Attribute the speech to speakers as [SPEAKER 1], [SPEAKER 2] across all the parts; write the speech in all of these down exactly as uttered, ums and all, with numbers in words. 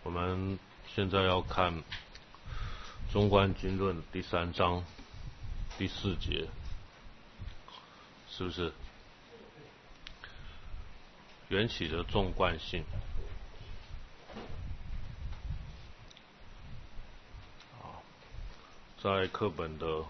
[SPEAKER 1] 我们现在要看《中观经论》第三章第四节，是不是？缘起的纵贯性。在课本的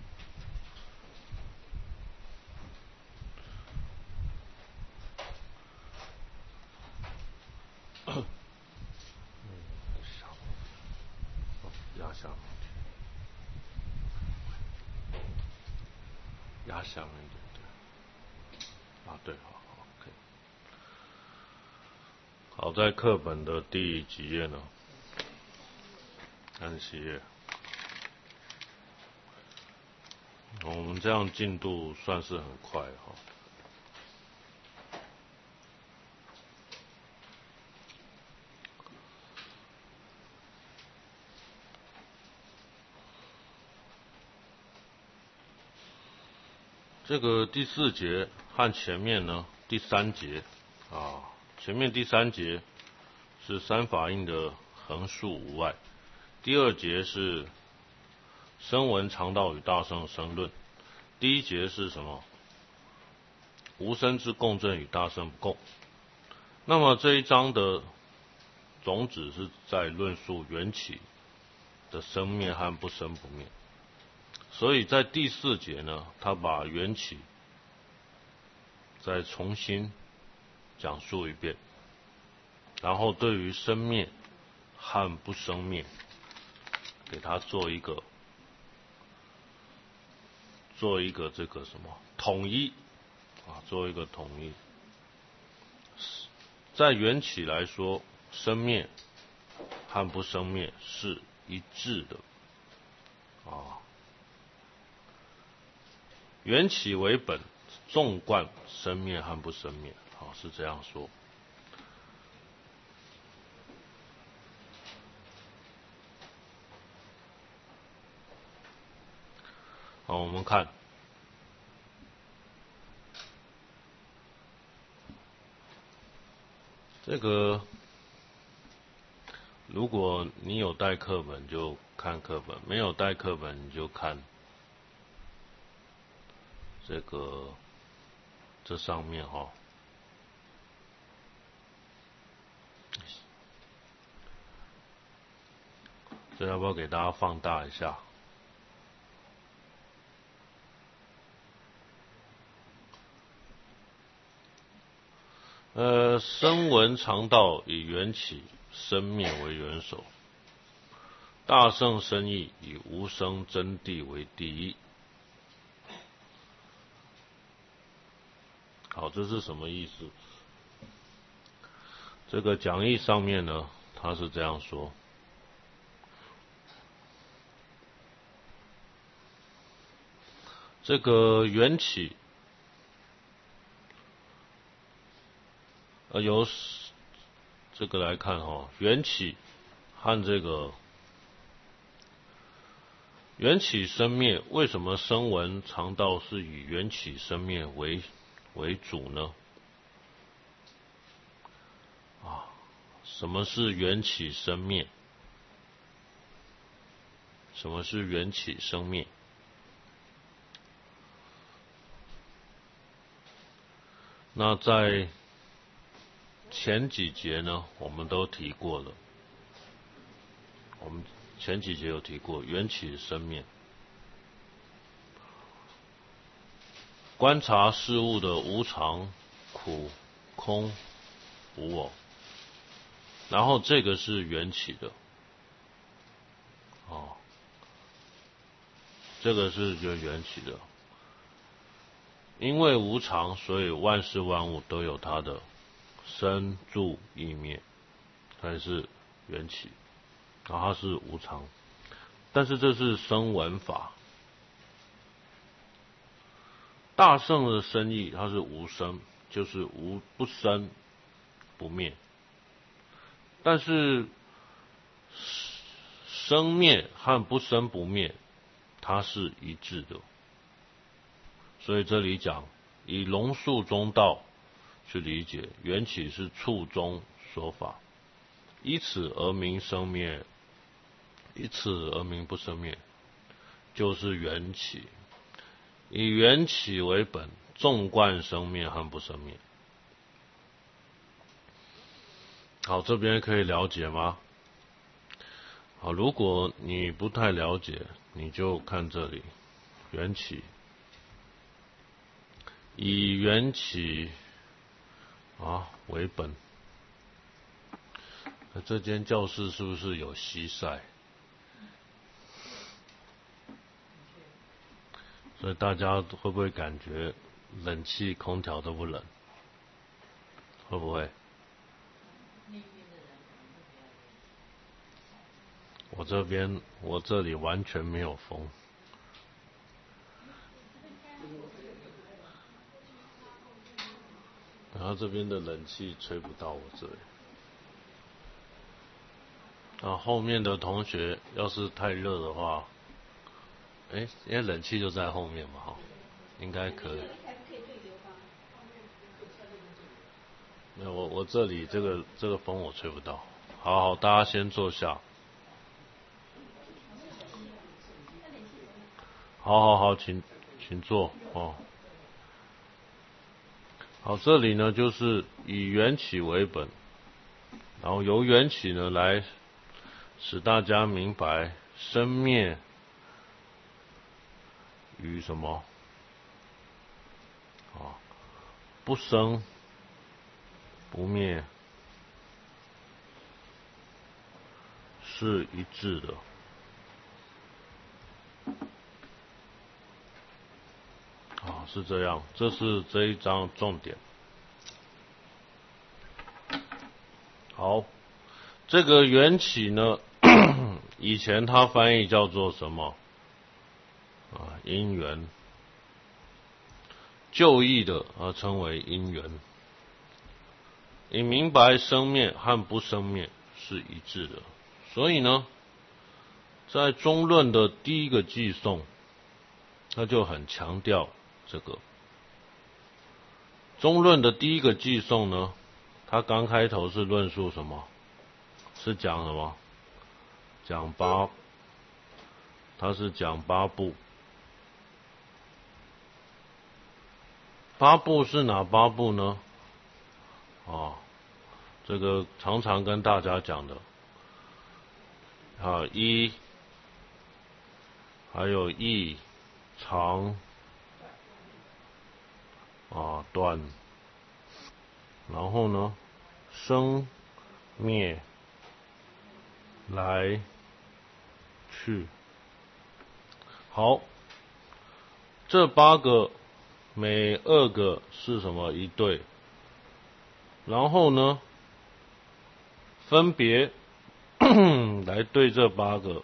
[SPEAKER 1] 压下压响一点，对，啊对，好好 ，OK。好，在课本的第几页呢？三十七页。我们这样进度算是很快哈。这个第四节和前面呢第三节啊，前面第三节是三法印的横竖无碍，第二节是声闻常道与大乘生论，第一节是什么？无生之共振与大乘不共。那么这一章的宗旨是在论述缘起的生灭和不生不灭。所以在第四节呢，他把缘起再重新讲述一遍，然后对于生灭和不生灭，给他做一个做一个这个什么统一啊，做一个统一。在缘起来说，生灭和不生灭是一致的啊。缘起为本，纵贯生灭和不生灭，好，是这样说。好，我们看这个，如果你有带课本就看课本，没有带课本你就看这个这上面哈。这要不要给大家放大一下？呃，声闻常道以缘起生灭为元首，大乘生义以无生真谛为第一。好，这是什么意思？这个讲义上面呢，他是这样说。这个缘起，呃，由这个来看哈，缘起和这个缘起生灭，为什么声闻常道是以缘起生灭为为主呢？啊，什么是缘起生灭？什么是缘起生灭？那在前几节呢，我们都提过了。我们前几节有提过缘起生灭，观察事物的无常、苦、空、无我，然后这个是缘起的，哦，这个是缘起的。因为无常，所以万事万物都有它的生住异灭，它是缘起，然后它是无常。但是这是声闻法，大乘的生义它是无生，就是无不生不灭。但是生灭和不生不灭，它是一致的。所以这里讲以龙树中道去理解，缘起是处中说法， 以此而名生灭，以此而名不生灭，就是缘起。以缘起为本，纵贯生灭和不生灭。好，这边可以了解吗？好，如果你不太了解，你就看这里，缘起，以缘起啊为本。那这间教室是不是有西晒？所以大家会不会感觉冷气、空调都不冷？会不会？我这边，我这里完全没有风。然后这边的冷气吹不到我这里。然后后面的同学要是太热的话，哎，因为冷气就在后面嘛，哈，应该可以。没有，我我这里这个这个风我吹不到。好好，大家先坐下。好好好，请请坐哦。好，这里呢就是以缘起为本，然后由缘起呢来使大家明白生灭与什么啊？不生不灭是一致的。啊，是这样，这是这一章重点。好，这个缘起呢，以前它翻译叫做什么？啊，因缘。旧义的啊称为因缘。你明白生灭和不生灭是一致的，所以呢，在中论的第一个偈颂，他就很强调这个。中论的第一个偈颂呢，他刚开头是论述什么？是讲什么？讲八，他是讲八部。八部是哪八部呢？啊，这个常常跟大家讲的啊，一，还有义、常啊、断，然后呢，生、灭、来、去。好，这八个每二个是什么？一对。然后呢，分别来对这八个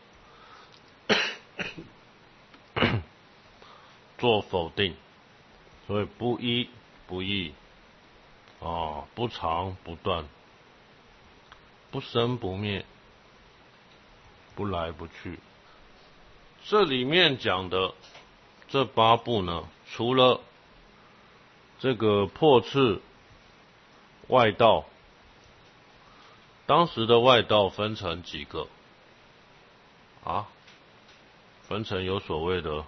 [SPEAKER 1] 做否定，所以不一不异啊，不常不断，不生不灭，不来不去。这里面讲的这八部呢，除了这个破斥外道，当时的外道分成几个啊？分成有所谓的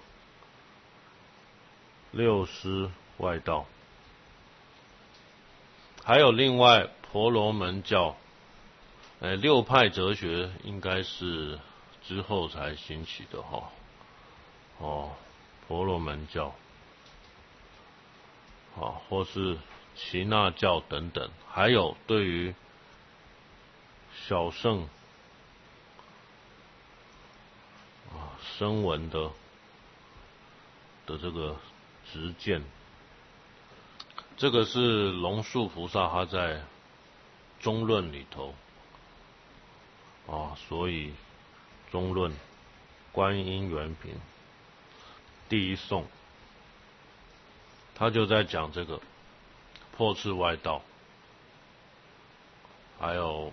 [SPEAKER 1] 六师外道，还有另外婆罗门教。哎，六派哲学应该是之后才兴起的哈。哦，婆罗门教，啊，或是耆那教等等，还有对于小乘啊声闻的的这个执见，这个是龙树菩萨他在中论里头啊，所以中论观音圆品第一颂，他就在讲这个破斥外道，还有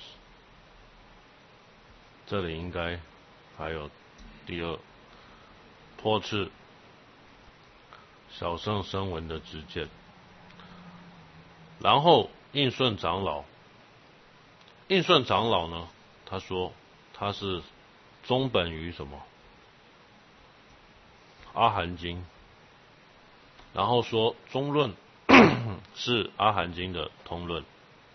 [SPEAKER 1] 这里应该还有第二破斥小乘声闻的执见。然后应顺长老应顺长老呢，他说他是宗本于什么阿含经，然后说中论是阿含经的通论。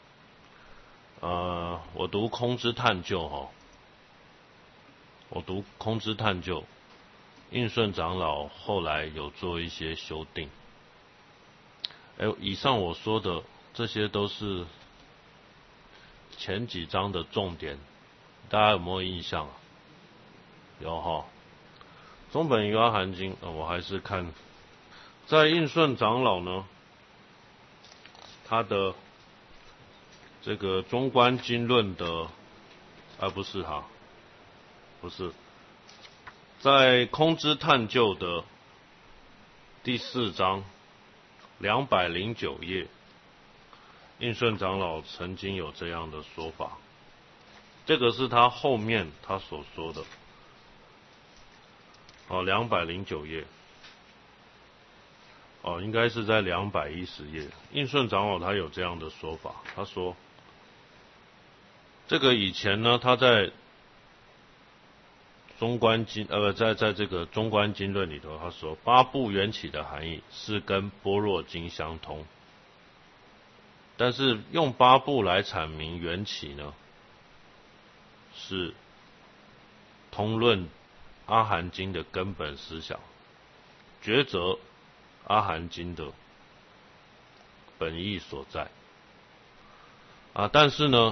[SPEAKER 1] 呃，我读空之探究哈，我读空之探究，应顺长老后来有做一些修订。哎，以上我说的这些都是前几章的重点，大家有没有印象啊？有哈。宗本于阿含经，呃，我还是看在应顺长老呢，他的这个中观经论的，啊不是哈，不是，在空之探究的第四章两百零九页，应顺长老曾经有这样的说法，这个是他后面他所说的。哦，两百零九页，哦，应该是在两百一十页。应顺长老他有这样的说法，他说，这个以前呢，他在中观经呃，在在这个中观经论里头，他说八部缘起的含义是跟般若经相通，但是用八部来阐明缘起呢，是通论阿含经的根本思想，抉择阿含经的本意所在啊。但是呢，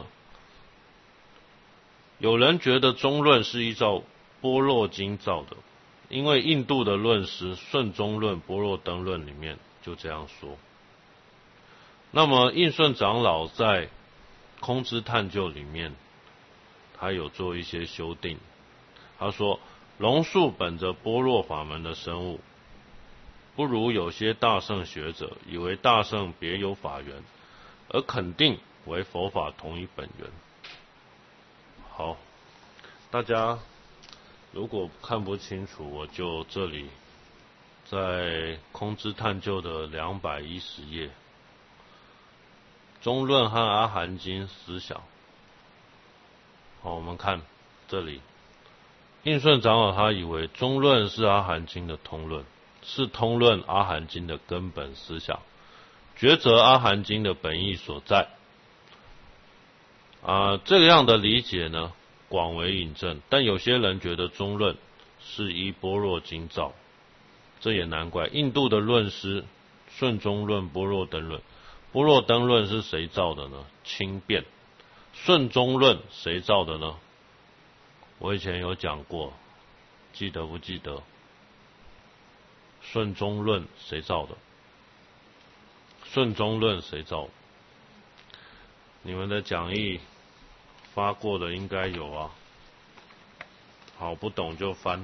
[SPEAKER 1] 有人觉得中论是依照般若经造的，因为印度的论师顺中论、般若灯论里面就这样说。那么应顺长老在空之探究里面，他有做一些修订。他说，龙树本着般若法门的生物，不如有些大乘学者以为大乘别有法源，而肯定为佛法同一本源。好，大家如果看不清楚，我就这里在空之探究的两百一十页，中论和阿含经思想。好，我们看这里，应顺长老他以为中论是阿含经的通论，是通论阿含经的根本思想，抉择阿含经的本意所在。啊，这样的理解呢，广为引证，但有些人觉得中论是依般若经造，这也难怪。印度的论师顺中论、般若灯论，般若灯论是谁造的呢？轻便。顺中论谁造的呢？我以前有讲过，记得不记得？顺中论谁造的？顺中论谁造的？你们的讲义发过的应该有啊。好，不懂就翻。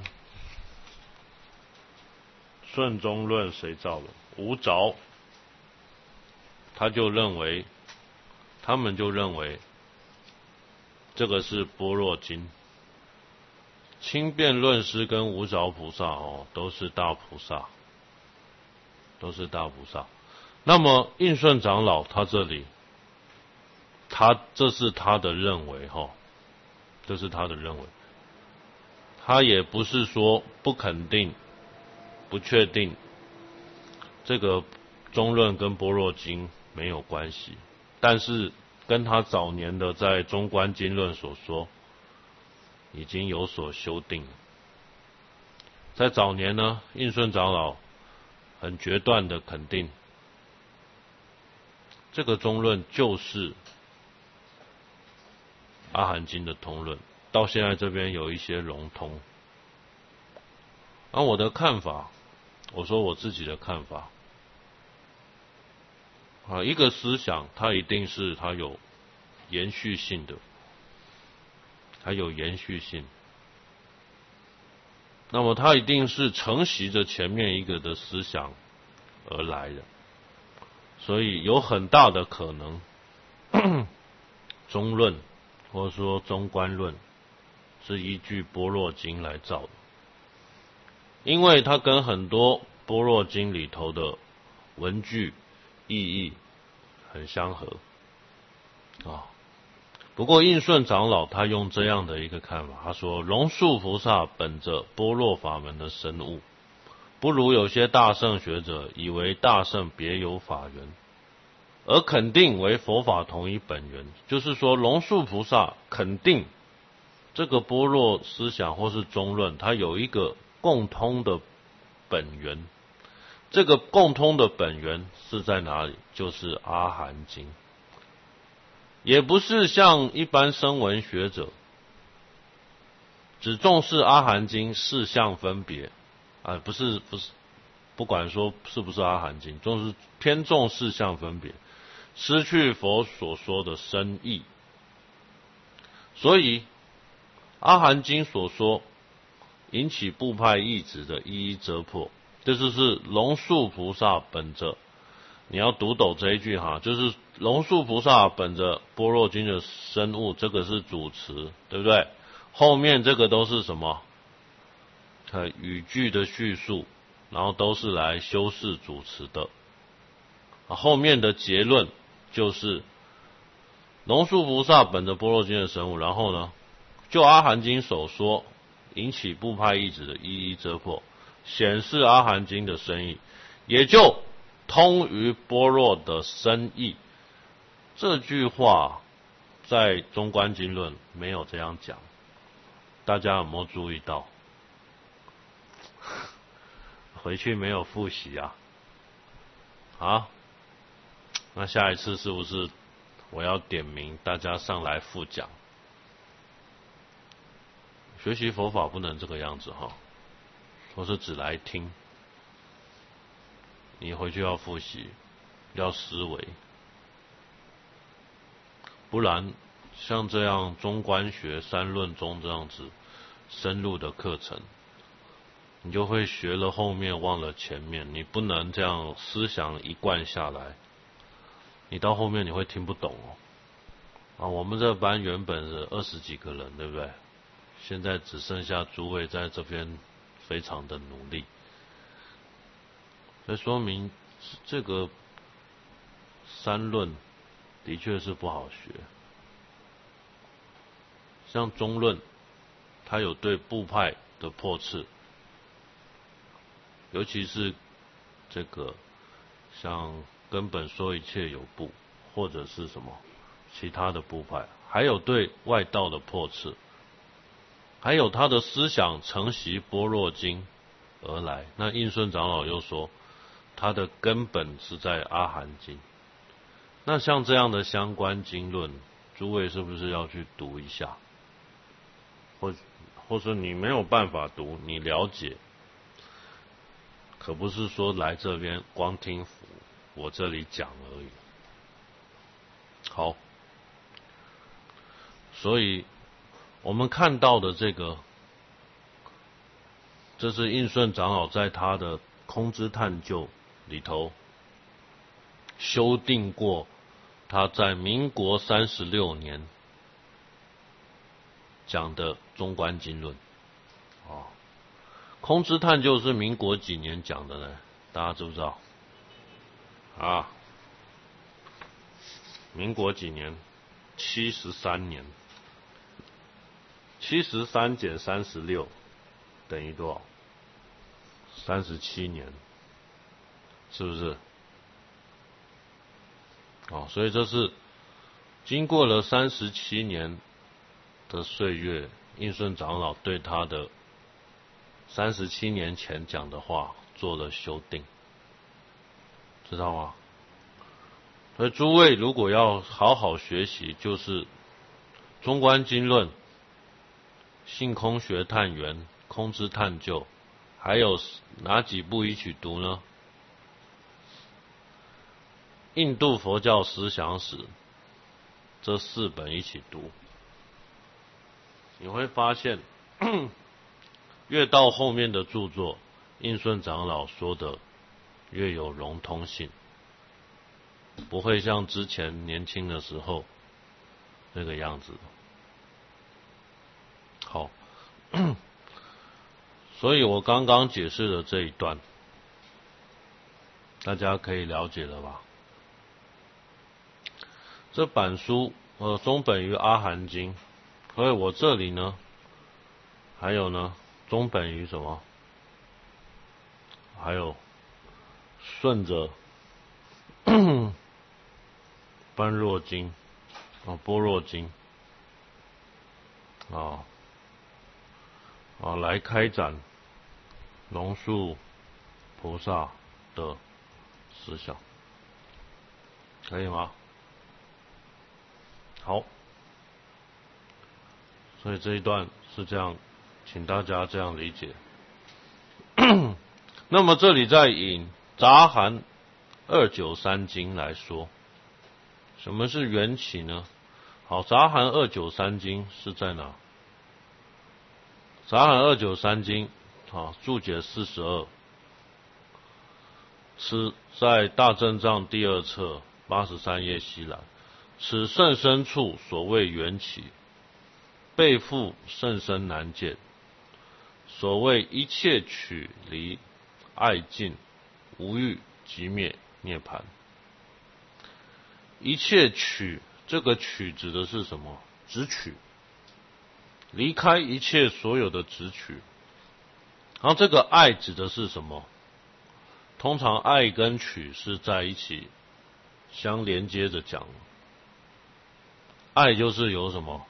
[SPEAKER 1] 顺中论谁造的？吴着，他就认为，他们就认为这个是般若经。轻便论师跟无着菩萨哦，都是大菩萨，都是大菩萨。那么应顺长老他这里，他这是他的认为哈、哦，这是他的认为。他也不是说不肯定、不确定这个中论跟般若经没有关系，但是跟他早年的在中观经论所说已经有所修订。在早年呢，应顺长老很决断的肯定这个中论就是阿含经的通论，到现在这边有一些融通。而我的看法，我说我自己的看法啊，一个思想它一定是它有延续性的，它有延续性，那么它一定是承袭着前面一个的思想而来的，所以有很大的可能中论或者说中观论是依据般若经来造的，因为它跟很多般若经里头的文句意义很相合啊。 不过应顺长老他用这样的一个看法，他说龙树菩萨本着般若法门的深悟，不如有些大圣学者以为大圣别有法源，而肯定为佛法同一本源。就是说龙树菩萨肯定这个般若思想或是中论，它有一个共通的本源，这个共通的本源是在哪里？就是阿含经。也不是像一般声闻学者只重视阿含经事项分别啊，不是不是，不管说是不是阿含经，重视偏重事项分别，失去佛所说的深意。所以阿含经所说引起部派意志的一一遮破，这就是龙树菩萨本着，你要读懂这一句哈，就是龙树菩萨本着般若经的深悟，这个是主词，对不对？后面这个都是什么？呃，语句的叙述，然后都是来修饰主词的。啊，后面的结论就是龙树菩萨本着般若经的深悟，然后呢，就阿含经所说引起部派意志的一一遮破，显示阿含经的深意，也就通于般若的深意。这句话在中观经论没有这样讲，大家有没有注意到？回去没有复习啊？啊？那下一次是不是我要点名大家上来复讲？学习佛法不能这个样子哈，或是只来听，你回去要复习，要思维。不然像这样中观学三论中这样子深入的课程，你就会学了后面忘了前面，你不能这样思想一贯下来，你到后面你会听不懂哦。啊，我们这班原本是二十几个人，对不对？现在只剩下诸位在这边非常的努力，这说明这个三论的确是不好学。像中论，它有对部派的破斥，尤其是这个像根本说一切有部，或者是什么其他的部派，还有对外道的破斥，还有他的思想承袭般若经而来。那应顺长老又说，他的根本是在阿含经。那像这样的相关经论，诸位是不是要去读一下？或或者你没有办法读，你了解，可不是说来这边光听我这里讲而已。好，所以我们看到的这个，这是应顺长老在他的空知探究里头修订过，他在民国三十六年讲的中观经论。哦，空知探究是民国几年讲的呢？大家知不知道？啊，民国几年？七十三年。七十三减三十六等于多少？三十七年，是不是？哦，所以这是经过了三十七年的岁月，应顺长老对他的三十七年前讲的话做了修订，知道吗？所以诸位如果要好好学习，就是中观经论、性空学探源、空知探究，还有哪几部一起读呢？印度佛教思想史，这四本一起读，你会发现越到后面的著作，应顺长老说的越有融通性，不会像之前年轻的时候那个样子。好，所以我刚刚解释的这一段，大家可以了解了吧？这本书啊、 呃，中本于阿含经，所以我这里呢，还有呢，中本于什么？还有顺着般若经啊，般若经啊啊来开展龙树菩萨的思想，可以吗？好，所以这一段是这样，请大家这样理解。那么这里再引杂含二九三经来说，什么是缘起呢？好，杂含二九三经是在哪？杂含二九三经啊，注解四十二，此在大正藏第二册八十三页西栏，此甚深处所谓缘起，背负甚深难见。所谓一切取离爱尽无欲即灭涅槃。一切取，这个取指的是什么？执取，离开一切所有的执取。然后这个爱指的是什么？通常爱跟取是在一起相连接着讲。爱就是有什么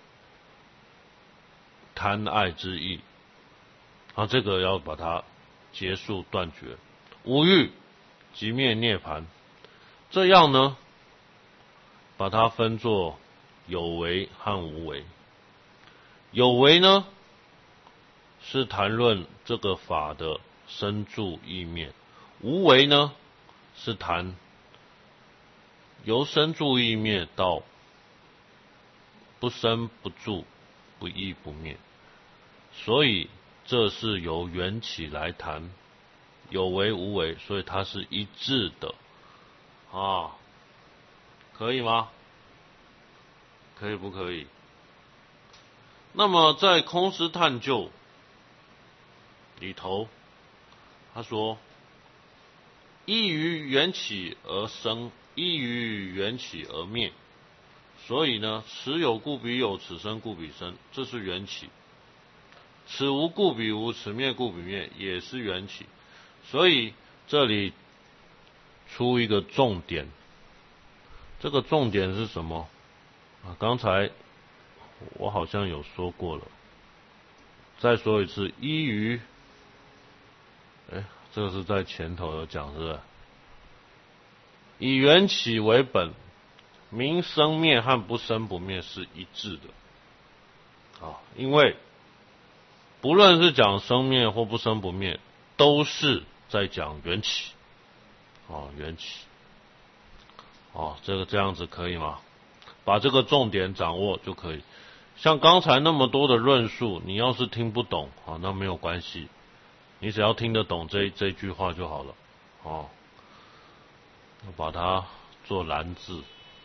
[SPEAKER 1] 贪爱之意，啊，这个要把它结束断绝。无欲即灭涅槃，这样呢，把它分作有为和无为。有为呢，是谈论这个法的生住意灭；无为呢，是谈由生住意灭到不生不住、不异不灭。所以这是由缘起来谈有为无为，所以它是一致的啊，可以吗？可以不可以？那么在空师探究里头，他说依于缘起而生，依于缘起而灭。所以呢，此有故彼有，此生故彼生，这是缘起；此无故彼无，此灭故彼灭，也是缘起。所以这里出一个重点，这个重点是什么啊？刚才我好像有说过了，再说一次，依于，哎，这个是在前头有讲，是不是？以缘起为本，明生灭和不生不灭是一致的啊，因为不论是讲生灭或不生不灭，都是在讲缘起啊，缘起啊，这个这样子可以吗？把这个重点掌握就可以。像刚才那么多的论述，你要是听不懂啊，那没有关系，你只要听得懂这这句话就好了哦。把它做蓝字，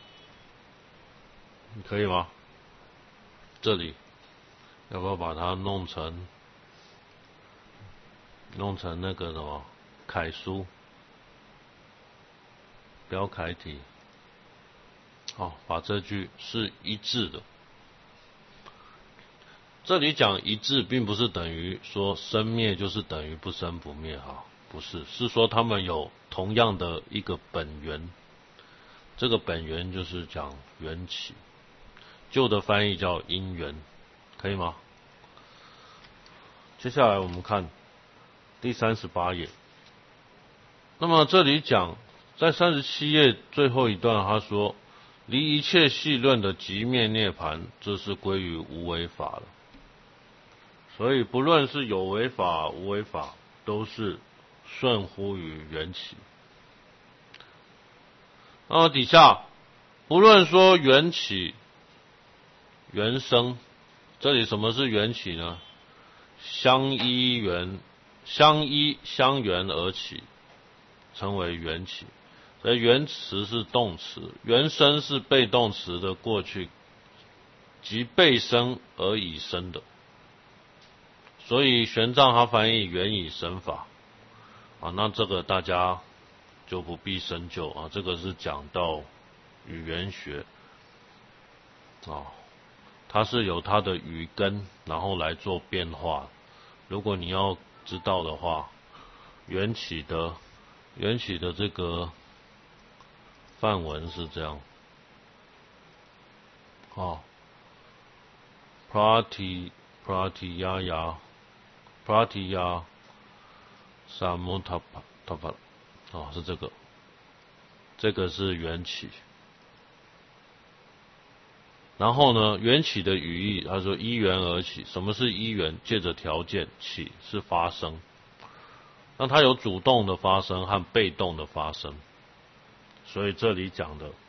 [SPEAKER 1] 可以吗？这里要不要把它弄成弄成那个什么楷书标楷体？好，把这句是一致的。这里讲一致，并不是等于说生灭就是等于不生不灭哈，不是，是说他们有同样的一个本源。这个本源就是讲缘起，旧的翻译叫因缘，可以吗？接下来我们看第三十八页。那么这里讲，在三十七页最后一段，他说离一切细论的极灭涅槃，这是归于无为法了。所以不论是有为法、无为法，都是顺乎于缘起。那么底下不论说缘起、缘生，这里什么是缘起呢？相依缘，相依相缘而起，称为缘起。所以缘词是动词，缘生是被动词的过去，即被生而已生的。所以玄奘他翻译缘以生法啊，那这个大家就不必深究啊，这个是讲到语言学哦，它是有它的语根，然后来做变化。如果你要知道的话，缘起的缘起的这个梵文是这样。哦 ，prati pratiyaya pratiya samutapa 哦，是这个，这个是缘起。然后呢，缘起的语义，他说依缘而起。什么是依缘？借着条件起是发生。那它有主动的发生和被动的发生，所以这里讲的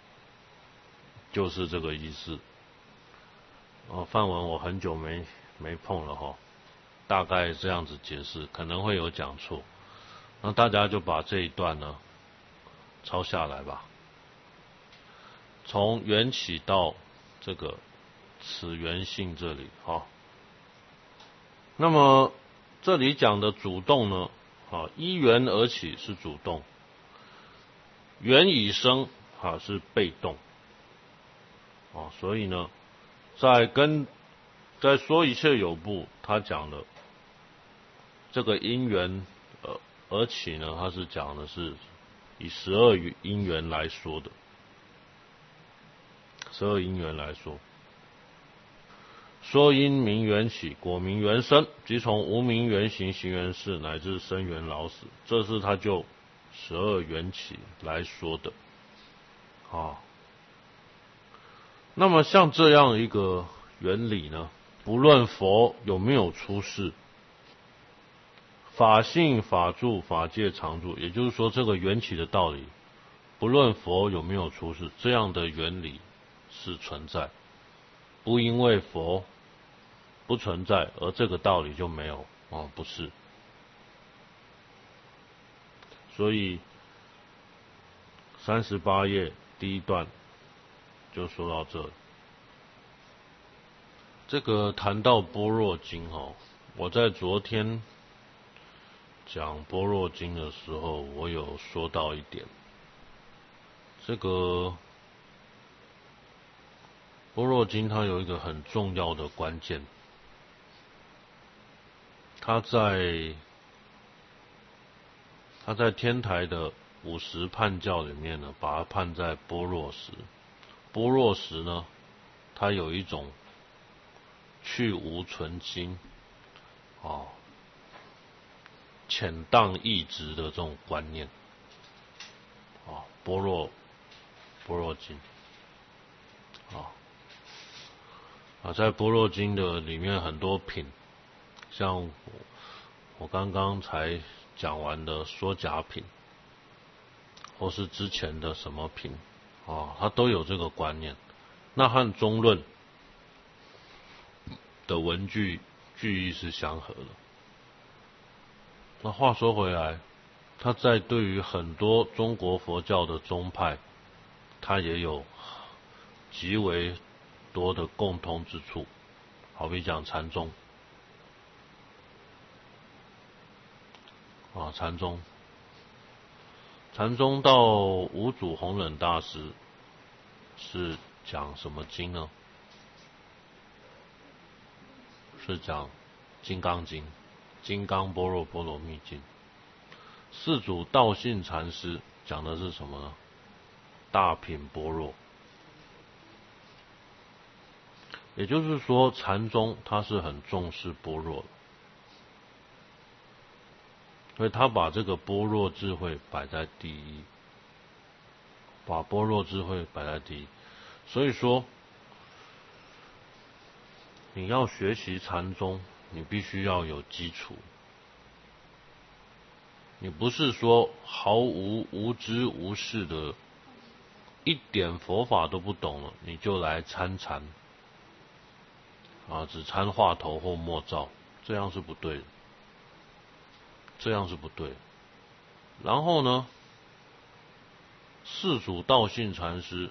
[SPEAKER 1] 就是这个意思。哦，梵文我很久没没碰了哈，大概这样子解释，可能会有讲错。那大家就把这一段呢抄下来吧。从缘起到这个此缘性这里哈，那么这里讲的主动呢，啊，依缘而起是主动，缘已生啊是被动，啊，所以呢，在跟在说一切有部，他讲的这个因缘呃而起呢，他是讲的是以十二因缘来说的，十二因缘来说。说因名缘起，果名缘生，即从无名缘行，行缘事，乃至生缘老死，这是他就十二缘起来说的。啊，那么像这样一个原理呢，不论佛有没有出世，法性、法住、法界常住，也就是说这个缘起的道理，不论佛有没有出世，这样的原理是存在，不因为佛不存在而这个道理就没有，哦，不是。所以三十八页第一段就说到这里。这个谈到般若经哦，我在昨天讲般若经的时候，我有说到一点，这个般若经它有一个很重要的关键，它在它在天台的五十判教里面呢，把它判在般若时。般若时呢，它有一种去无存精，哦，浅荡易直的这种观念，啊，般若般若经，啊啊，在般若经的里面很多品，像我刚刚才讲完的说假品，或是之前的什么品，啊，它都有这个观念。那和中论的文句句意是相合的。那话说回来，他在对于很多中国佛教的宗派，他也有极为多的共通之处。好比讲禅宗，啊，禅宗，禅宗到五祖弘忍大师是讲什么经呢？是讲《金刚经》，《金刚般若波罗蜜经》。四祖道信禅师讲的是什么呢？大品般若。也就是说，禅宗他是很重视般若的，所以他把这个般若智慧摆在第一，把般若智慧摆在第一。所以说，你要学习禅宗，你必须要有基础。你不是说毫无无知无识的，一点佛法都不懂了，你就来参禅，啊，只参话头或默照，这样是不对的，这样是不对的。然后呢，四祖道信禅师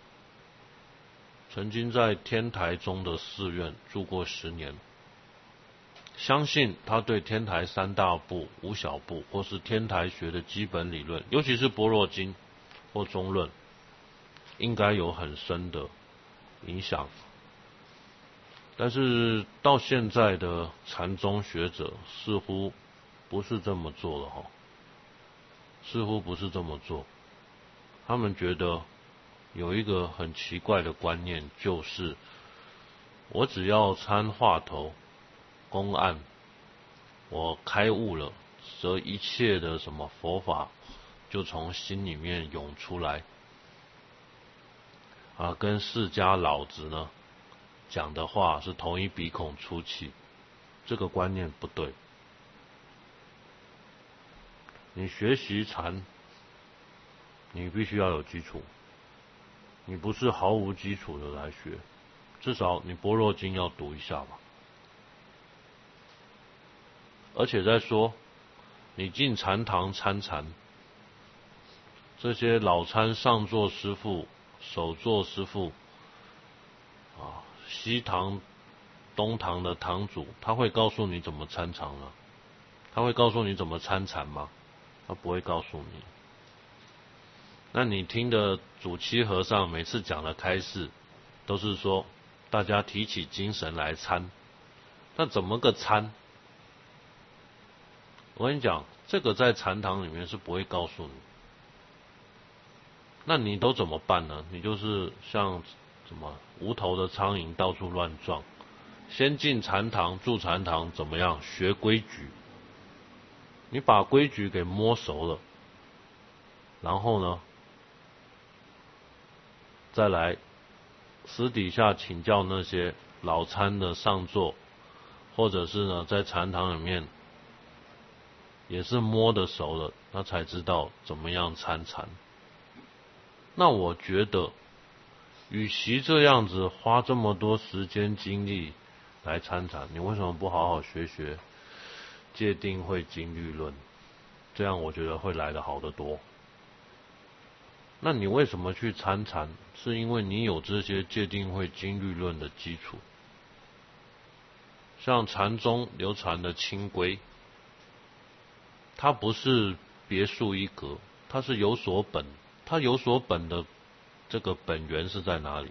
[SPEAKER 1] 曾经在天台宗的寺院住过十年，相信他对天台三大部、五小部或是天台学的基本理论，尤其是般若经或中论，应该有很深的影响。但是到现在的禅宗学者似乎不是这么做了哈，似乎不是这么做。他们觉得有一个很奇怪的观念，就是我只要参话头、公案，我开悟了，则一切的什么佛法就从心里面涌出来啊，跟释迦老子呢讲的话是同一鼻孔出气，这个观念不对。你学习禅，你必须要有基础，你不是毫无基础的来学，至少你般若经要读一下吧。而且再说，你进禅堂参禅，这些老参上座师父、首座师父啊，西堂、东堂的堂主，他会告诉你怎么参禅吗？他会告诉你怎么参禅吗？他不会告诉你。那你听的主七和尚每次讲的开示，都是说大家提起精神来参，那怎么个参？我跟你讲，这个在禅堂里面是不会告诉你。那你都怎么办呢？你就是像什么无头的苍蝇到处乱撞。先进禅堂住禅堂怎么样？学规矩。你把规矩给摸熟了，然后呢，再来私底下请教那些老参的上座，或者是呢在禅堂里面也是摸得熟了，他才知道怎么样参禅。那我觉得与其这样子花这么多时间精力来参禅，你为什么不好好学学戒定慧经律论？这样我觉得会来得好得多。那你为什么去参禅？是因为你有这些戒定慧经律论的基础。像禅宗流传的清规，它不是别树一格，它是有所本。它有所本的这个本源是在哪里？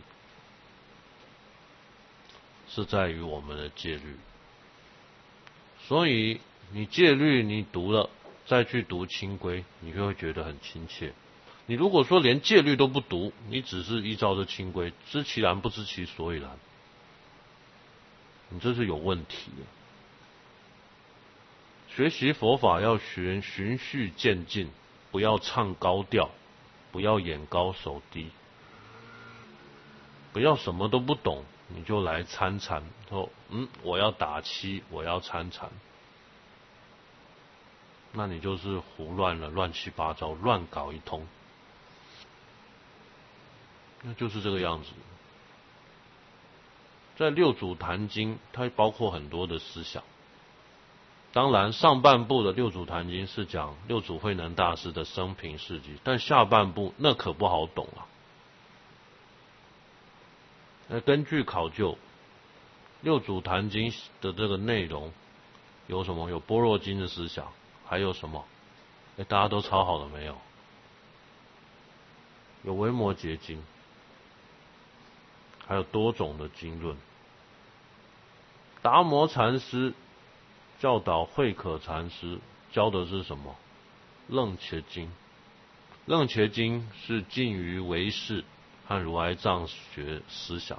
[SPEAKER 1] 是在于我们的戒律。所以你戒律你读了，再去读清规，你就会觉得很亲切。你如果说连戒律都不读，你只是依照着清规，知其然不知其所以然，你这是有问题的。学习佛法要循循序渐进，不要唱高调，不要眼高手低，不要什么都不懂你就来参禅，说嗯我要打七，我要参禅，那你就是胡乱了，乱七八糟，乱搞一通，那就是这个样子。在六祖坛经，它包括很多的思想。当然，上半部的六祖坛经是讲六祖慧能大师的生平事迹，但下半部那可不好懂啊。那根据考究，六祖坛经的这个内容有什么？有般若经的思想，还有什么？哎，大家都抄好了没有？有维摩诘经，还有多种的经论。达摩禅师教导慧可禅师教的是什么？楞伽经。楞伽经是近于唯识和如来藏学思想。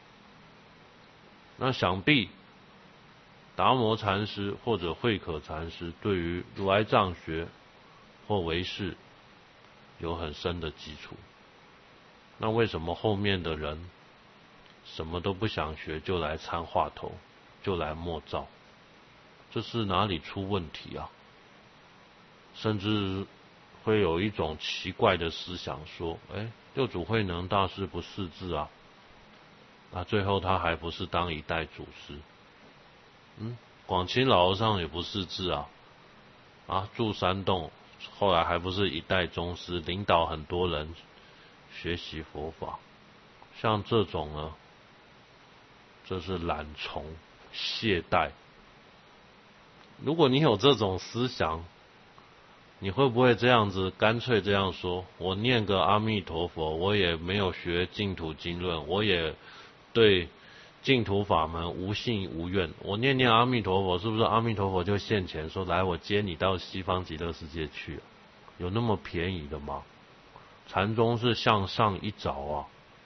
[SPEAKER 1] 那想必达摩禅师或者慧可禅师对于如来藏学或唯识有很深的基础。那为什么后面的人什么都不想学就来参话头，就来默照？这是哪里出问题啊？甚至会有一种奇怪的思想说，哎，六祖慧能大师不识字啊，那最后他还不是当一代祖师？嗯，广清老和尚也不识字啊，啊，住山洞，后来还不是一代宗师，领导很多人学习佛法？像这种呢，这是懒虫、懈怠。如果你有这种思想， 你会不会这样子干脆这样说？我念个阿弥陀佛，我也没有学净土经论，我也对净土法门无信无愿，我念念阿弥陀佛，是不是阿弥陀佛就现前说来我接你到西方极乐世界去？有那么便宜的吗？禅宗是向上一着啊，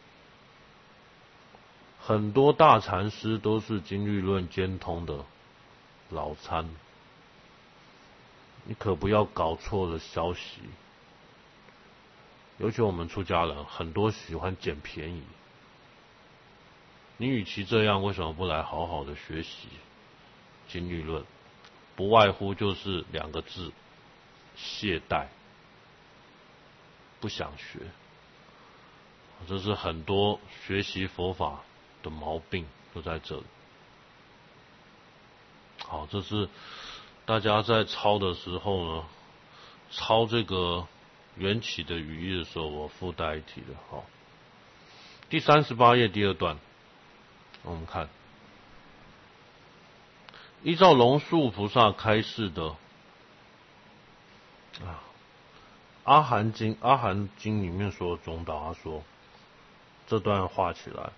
[SPEAKER 1] 很多大禅师都是经律论兼通的老参，你可不要搞错了消息。尤其我们出家人很多喜欢捡便宜，你与其这样，为什么不来好好的学习经律论？不外乎就是两个字：懈怠，不想学。这是很多学习佛法的毛病，都在这里。好，这是大家在抄的时候呢，抄这个缘起的语义的时候，我附带一提的。好，第三十八页第二段，我们看，依照龙树菩萨开示的啊，阿含经阿含经里面说中道，他说这段画起来，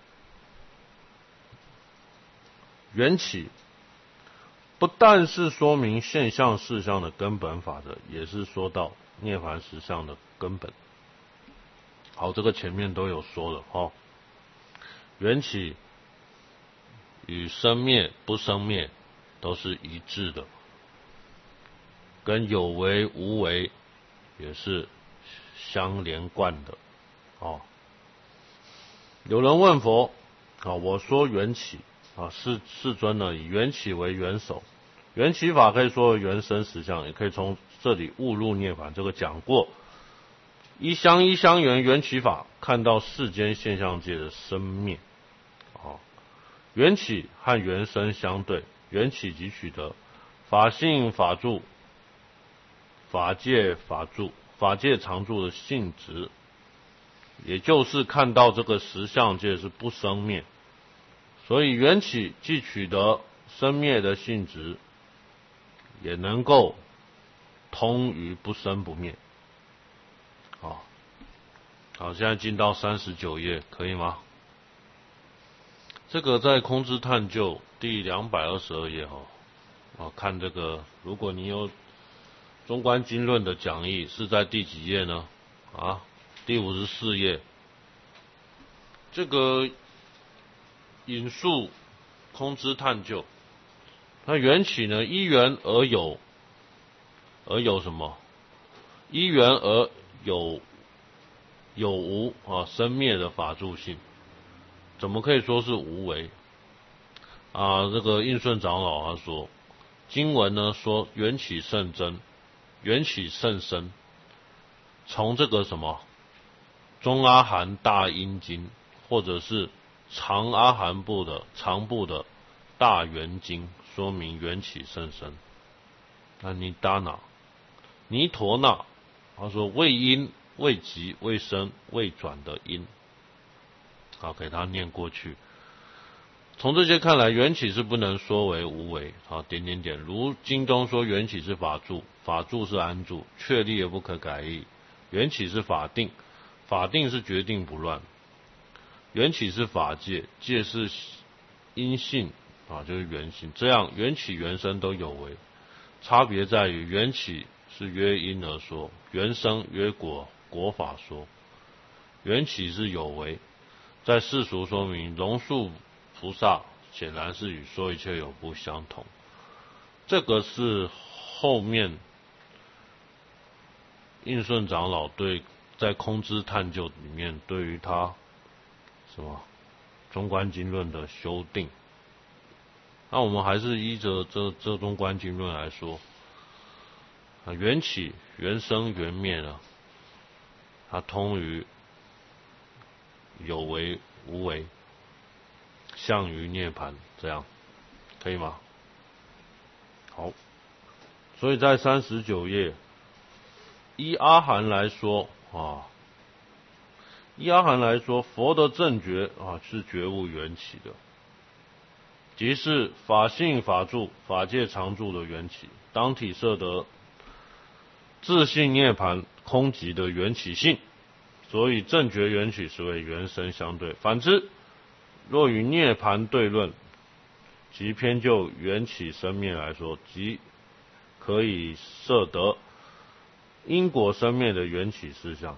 [SPEAKER 1] 缘起不但是说明现象事项的根本法则，也是说到涅槃实相的根本。好，这个前面都有说了哦。缘起与生灭不生灭都是一致的，跟有为无为也是相连贯的哦。有人问佛啊，我说缘起啊，世世尊呢以缘起为元首，缘起法可以说为原生实相，也可以从这里悟入涅槃，这个讲过。一相一相缘缘起法，看到世间现象界的生灭。啊，缘起和缘生相对，缘起即取得法性法住、法界法住、法界常住的性质，也就是看到这个实相界是不生灭，所以缘起既取得生灭的性质，也能够通于不生不灭。好，好，现在进到三十九页，可以吗？这个在空知探究第两百二十二页哈，啊，看这个，如果你有中观经论的讲义，是在第几页呢？啊，第五十四页。这个引述空知探究，那缘起呢，依缘而有，而有什么？依缘而有有无啊生灭的法住性，怎么可以说是无为啊？这个印顺长老他说，经文呢说缘起甚真，缘起甚深，从这个什么中阿含大阴经，或者是长阿含部的长部的大圆经，说明缘起甚深。那尼达那尼陀那，他说未因未极未生未转的因，好，给他念过去。从这些看来，缘起是不能说为无为。好，点点点，如经中说缘起是法住，法住是安住，确立而不可改易。缘起是法定，法定是决定不乱。缘起是法界，界是因性啊，就是缘性。这样缘起缘生都有为，差别在于缘起是约因而说，缘生约果，果法说。缘起是有为，在世俗说明龙树菩萨显然是与说一切有不相同。这个是后面印顺长老对在空知探究里面对于他什么中观经论的修订。那我们还是依着这这中观经论来说，啊，缘起缘生缘灭呢，它通于有为无为，相于涅槃，这样可以吗？好，所以在三十九页，依阿含来说啊，依阿含来说，佛的正觉啊是觉悟缘起的，即是法性法住、法界常住的缘起。当体摄得自性涅槃空寂的缘起性，所以正觉缘起是为缘生相对。反之，若与涅槃对论，即偏就缘起生灭来说，即可以摄得因果生灭的缘起事项。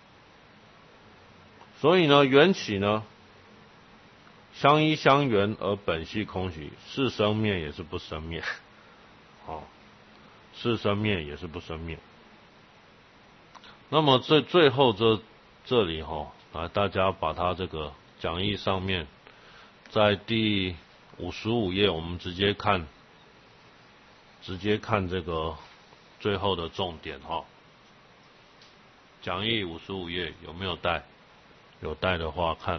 [SPEAKER 1] 所以呢，缘起呢，相依相缘而本系空寂，是生灭也是不生灭，哦，是生灭也是不生灭。那么最最后这这里哈、哦，来大家把它这个讲义上面，在第五十五页，我们直接看，直接看这个最后的重点哈、哦。讲义五十五页有没有带？有带的话看。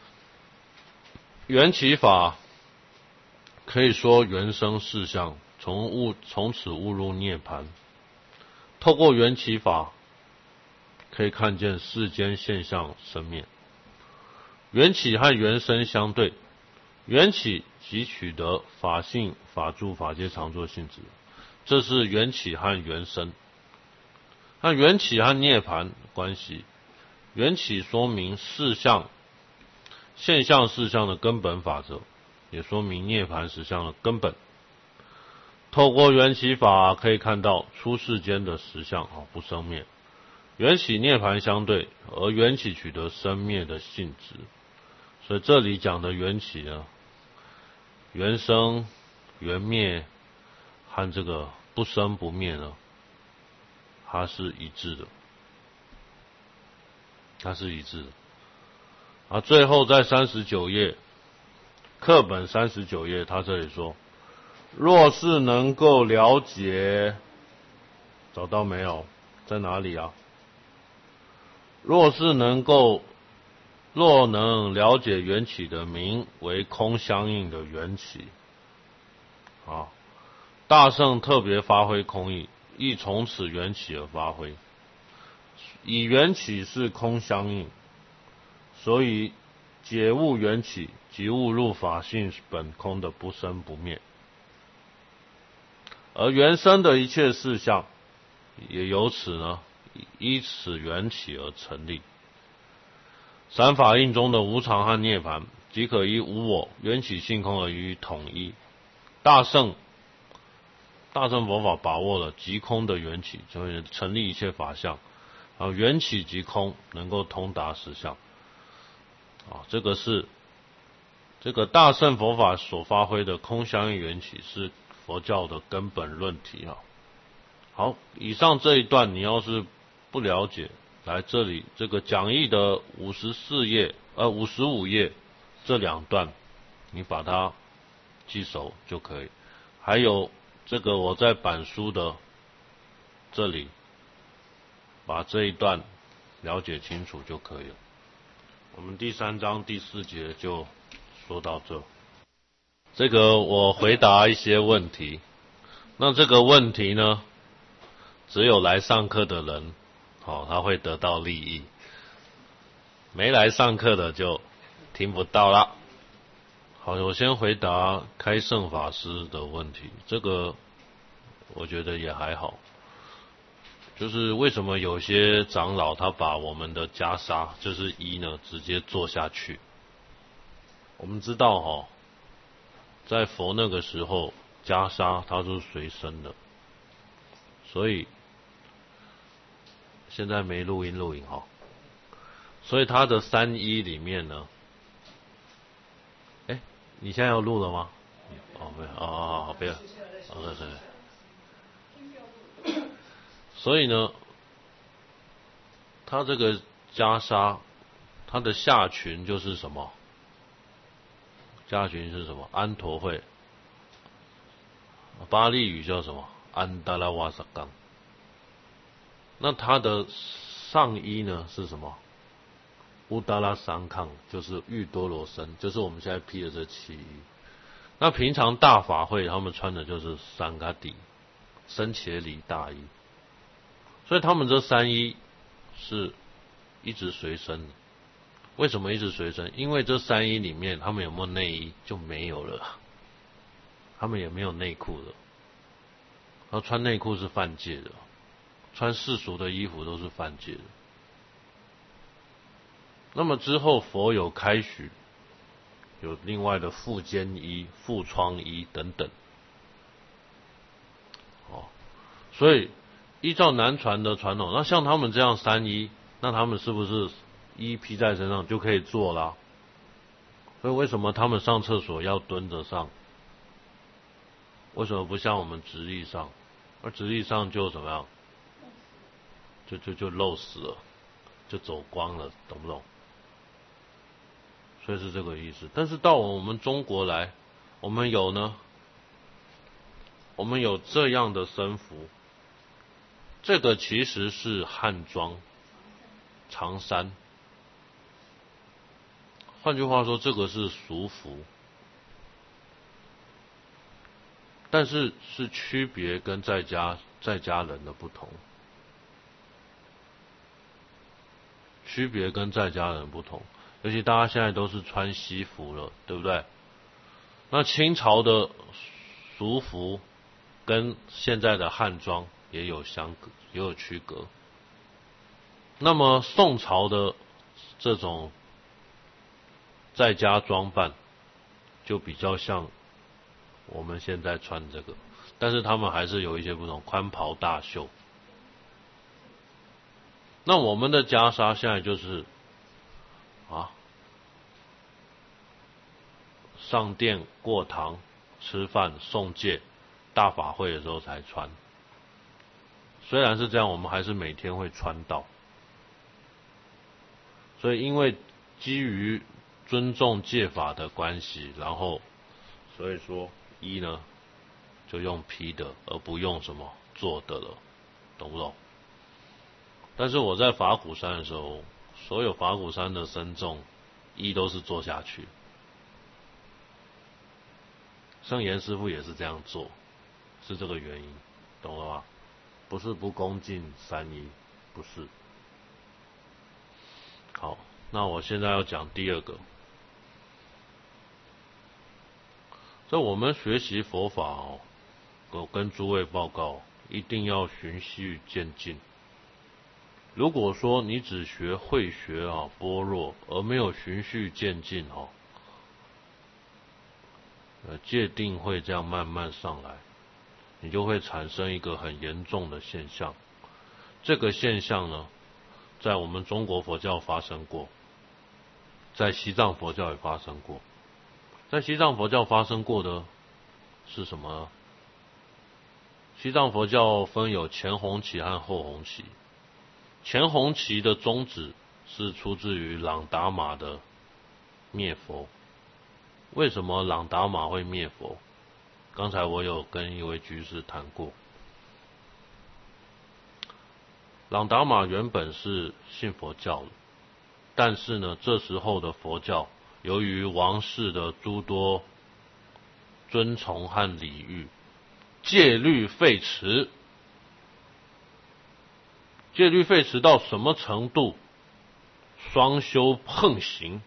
[SPEAKER 1] 缘起法可以说缘生事相，从悟从此悟入涅槃。透过缘起法，可以看见世间现象生灭。缘起和缘生相对，缘起即取得法性、法住、法界常住性质，这是缘起和缘生。那缘起和涅槃关系，缘起说明事相、现象事项的根本法则，也说明涅槃实相的根本。透过缘起法可以看到出世间的实相不生灭，缘起涅槃相对，而缘起取得生灭的性质。所以这里讲的缘起呢，缘生、缘灭和这个不生不灭呢，它是一致的，它是一致的。啊，最后在三十九页，课本三十九页，他这里说，若是能够了解，找到没有？在哪里啊？若是能够，若能了解缘起的名为空相应的缘起，啊，大圣特别发挥空义，亦从此缘起而发挥，以缘起是空相应，所以解悟缘起即悟入法性本空的不生不灭，而缘生的一切事项也由此呢，依此缘起而成立。三法印中的无常和涅槃，即可依无我、缘起性空而予以统一。大圣大乘佛法把握了即空的缘起，就会成立一切法相，然后缘起即空，能够通达实相。啊，这个是这个大乘佛法所发挥的空相应缘起，是佛教的根本论题啊。好，以上这一段你要是不了解，来这里这个讲义的五十四页呃五十五页这两段，你把它记熟就可以。还有这个我在板书的这里，把这一段了解清楚就可以了。我们第三章第四节就说到这。这个我回答一些问题，那这个问题呢，只有来上课的人，哦，他会得到利益，没来上课的就听不到了。好，我先回答开圣法师的问题，这个我觉得也还好。就是为什么有些长老他把我们的袈裟就是衣呢直接做下去？我们知道哈、哦，在佛那个时候袈裟它是随身的，所以现在没录音录影哈，所以他的三衣里面呢，哎，你现在要录了吗？哦，没有，哦哦好，不要，哦对对。所以呢，他这个袈裟，它的下裙就是什么？下裙是什么？安陀会，巴利语叫什么？安达拉瓦萨冈。那它的上衣呢是什么？乌达拉桑康，就是玉多罗僧，就是我们现在披的这七衣。那平常大法会他们穿的就是桑嘎底，僧伽梨大衣。所以他们这三衣是一直随身的。为什么一直随身？因为这三衣里面他们有没有内衣就没有了，他们也没有内裤的。然后穿内裤是犯戒的， 穿世俗的衣服都是犯戒的。那么之后佛有开许，有另外的复肩衣、复疮衣等等。哦，所以依照南传的传统，那像他们这样三衣，那他们是不是衣披在身上就可以坐啦？所以为什么他们上厕所要蹲着上？为什么不像我们直立上？而直立上就怎么样？就就就漏死了，就走光了，懂不懂？所以是这个意思。但是到我们中国来，我们有呢，我们有这样的僧服，这个其实是汉装、长衫。换句话说，这个是俗服，但是是区别跟在家在家人的不同，区别跟在家人不同。尤其大家现在都是穿西服了，对不对？那清朝的俗服跟现在的汉装也有相隔，也有区隔。那么宋朝的这种在家装扮就比较像我们现在穿这个，但是他们还是有一些不同，宽袍大袖。那我们的袈裟现在就是啊，上殿过堂吃饭诵戒大法会的时候才穿。虽然是这样，我们还是每天会穿到。所以因为基于尊重戒法的关系，然后所以说衣呢就用披的，而不用什么坐的了，懂不懂？但是我在法鼓山的时候，所有法鼓山的僧众衣都是坐下去。圣严师父也是这样做，是这个原因，懂了吗？不是不恭敬三衣，不是。好，那我现在要讲第二个。在我们学习佛法哦，我跟诸位报告，一定要循序渐进。如果说你只学慧学啊般若，而没有循序渐进哦，呃，戒定会这样慢慢上来，你就会产生一个很严重的现象。这个现象呢，在我们中国佛教发生过，在西藏佛教也发生过。在西藏佛教发生过的是什么呢？西藏佛教分有前弘期和后弘期。前弘期的宗旨是出自于朗达玛的灭佛。为什么朗达玛会灭佛？刚才我有跟一位居士谈过。朗达玛原本是信佛教的，但是呢，这时候的佛教由于王室的诸多尊崇和礼遇，戒律废弛。戒律废弛到什么程度？双修横行，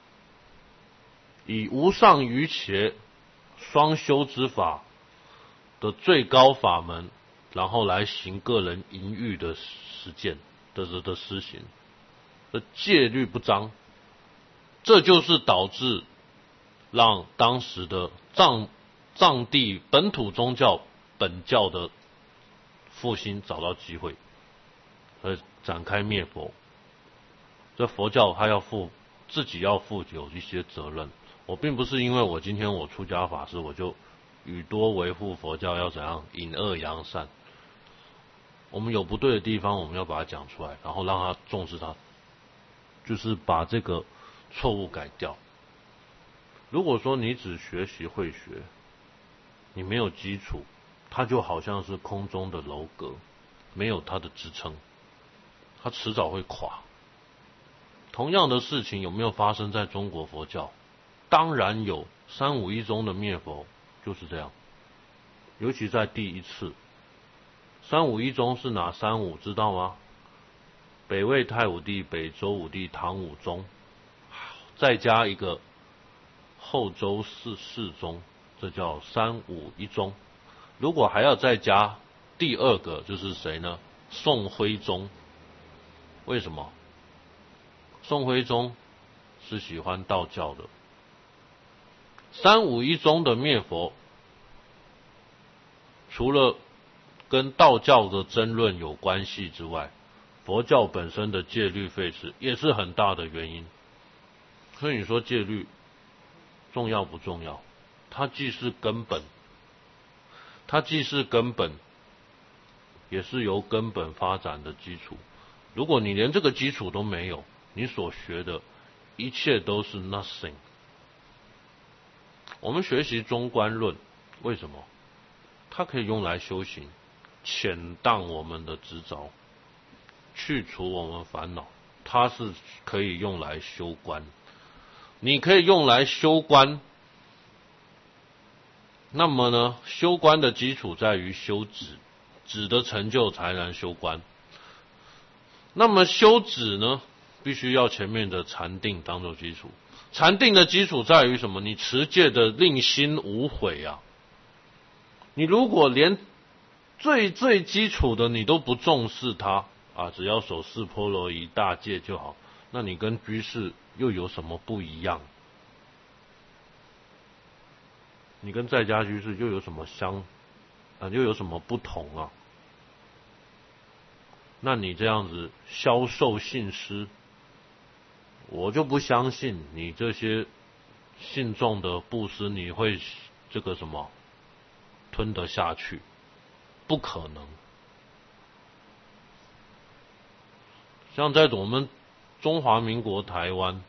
[SPEAKER 1] 以无上瑜伽双修之法的最高法门，然后来行个人淫欲的实践的的的施行，的戒律不彰，这就是导致让当时的藏藏地本土宗教本教的复兴找到机会，而展开灭佛。这佛教它要负自己要负有一些责任。我并不是因为我今天我出家法师，我就语多维护佛教要怎样隐恶扬善。我们有不对的地方，我们要把它讲出来，然后让他重视它，就是把这个错误改掉。如果说你只学习会学，你没有基础，它就好像是空中的楼阁，没有它的支撑，它迟早会垮。同样的事情有没有发生在中国佛教？当然有，三武一宗的灭佛就是这样。尤其在第一次，三武一宗是哪三武知道吗？北魏太武帝、北周武帝、唐武宗，再加一个后周四世宗，这叫三武一宗。如果还要再加第二个，就是谁呢？ 宋徽宗。为什么？宋徽宗是喜欢道教的。三武一宗的灭佛，除了跟道教的争论有关系之外，佛教本身的戒律废止也是很大的原因。所以你说戒律重要不重要？它既是根本，它既是根本，也是由根本发展的基础。如果你连这个基础都没有，你所学的一切都是 nothing。我们学习中观论，为什么？它可以用来修行，潜荡我们的执着，去除我们烦恼，它是可以用来修观。你可以用来修观，那么呢，修观的基础在于修止，止的成就才能修观。那么修止呢，必须要前面的禅定当作基础。禅定的基础在于什么？你持戒的令心无悔啊！你如果连最最基础的你都不重视它啊，只要守四波罗夷大戒就好，那你跟居士又有什么不一样？你跟在家居士又有什么相啊，又有什么不同啊？那你这样子销售信施，我就不相信你这些信众的布施你会这个什么吞得下去，不可能。像在我们中华民国台湾，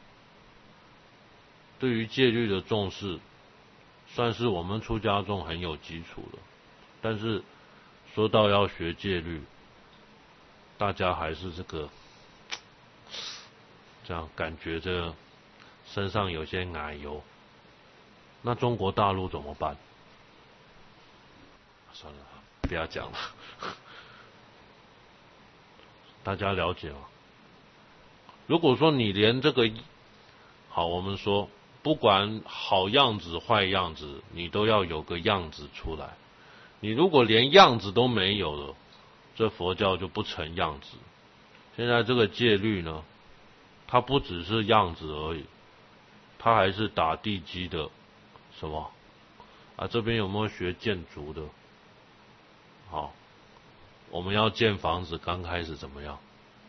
[SPEAKER 1] 对于戒律的重视，算是我们出家众很有基础的。但是说到要学戒律，大家还是这个这样感觉这个身上有些奶油。那中国大陆怎么办？算了，不要讲了。大家了解吗？如果说你连这个好，我们说不管好样子坏样子，你都要有个样子出来。你如果连样子都没有了，这佛教就不成样子。现在这个戒律呢，它不只是样子而已，它还是打地基的什么啊？这边有没有学建筑的？好，我们要建房子，刚开始怎么样？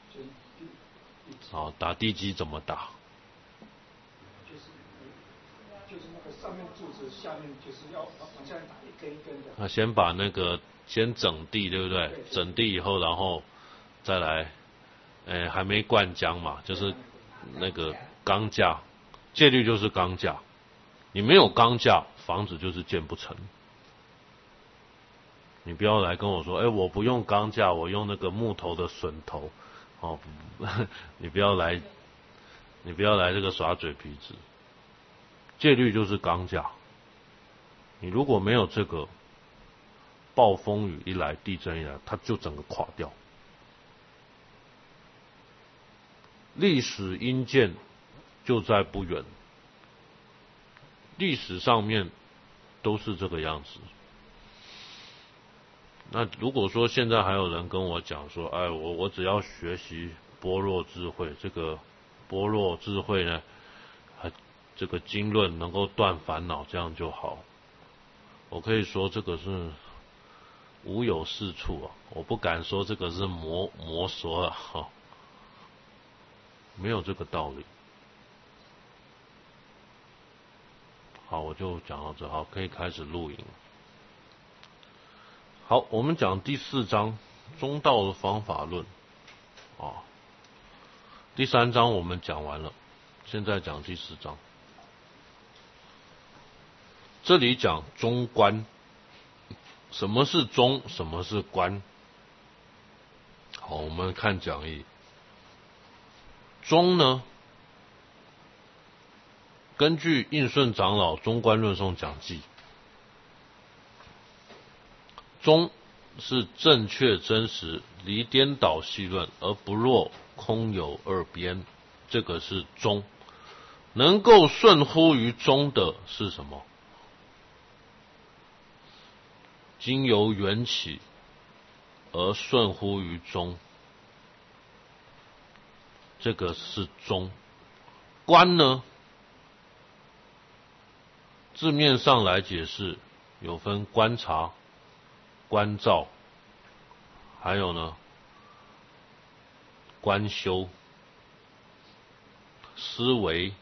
[SPEAKER 1] 好，打地基怎么打？
[SPEAKER 2] 就是就是那个上面柱子，下面就是要往下打一根一根的。
[SPEAKER 1] 那先把那个先整地，对不对？对整地以后，然后再来，诶，还没灌浆嘛，就是那个钢架，戒律就是钢架。你没有钢架，房子就是建不成。你不要来跟我说，哎，我不用钢架，我用那个木头的榫头，哦，你不要来，你不要来这个耍嘴皮子。戒律就是钢架，你如果没有这个，暴风雨一来，地震一来，它就整个垮掉。历史因见就在不远，历史上面都是这个样子。那如果说现在还有人跟我讲说，哎，我我只要学习般若智慧，这个般若智慧呢，还这个经论能够断烦恼，这样就好。我可以说这个是无有是处啊，我不敢说这个是魔魔说啊，哈，没有这个道理。好，我就讲到这，好，可以开始录影。好，我们讲第四章中道的方法论啊。第三章我们讲完了，现在讲第四章。这里讲中观，什么是中，什么是观？好，我们看讲义。中呢，根据印顺长老《中观论颂讲记》，中是正确真实，离颠倒细论，而不若空有二边，这个是中。能够顺乎于中的是什么？经由缘起， 而顺乎于中，这个是中。观呢，字面上来解释，有分观察、观照，还有呢观修、思维、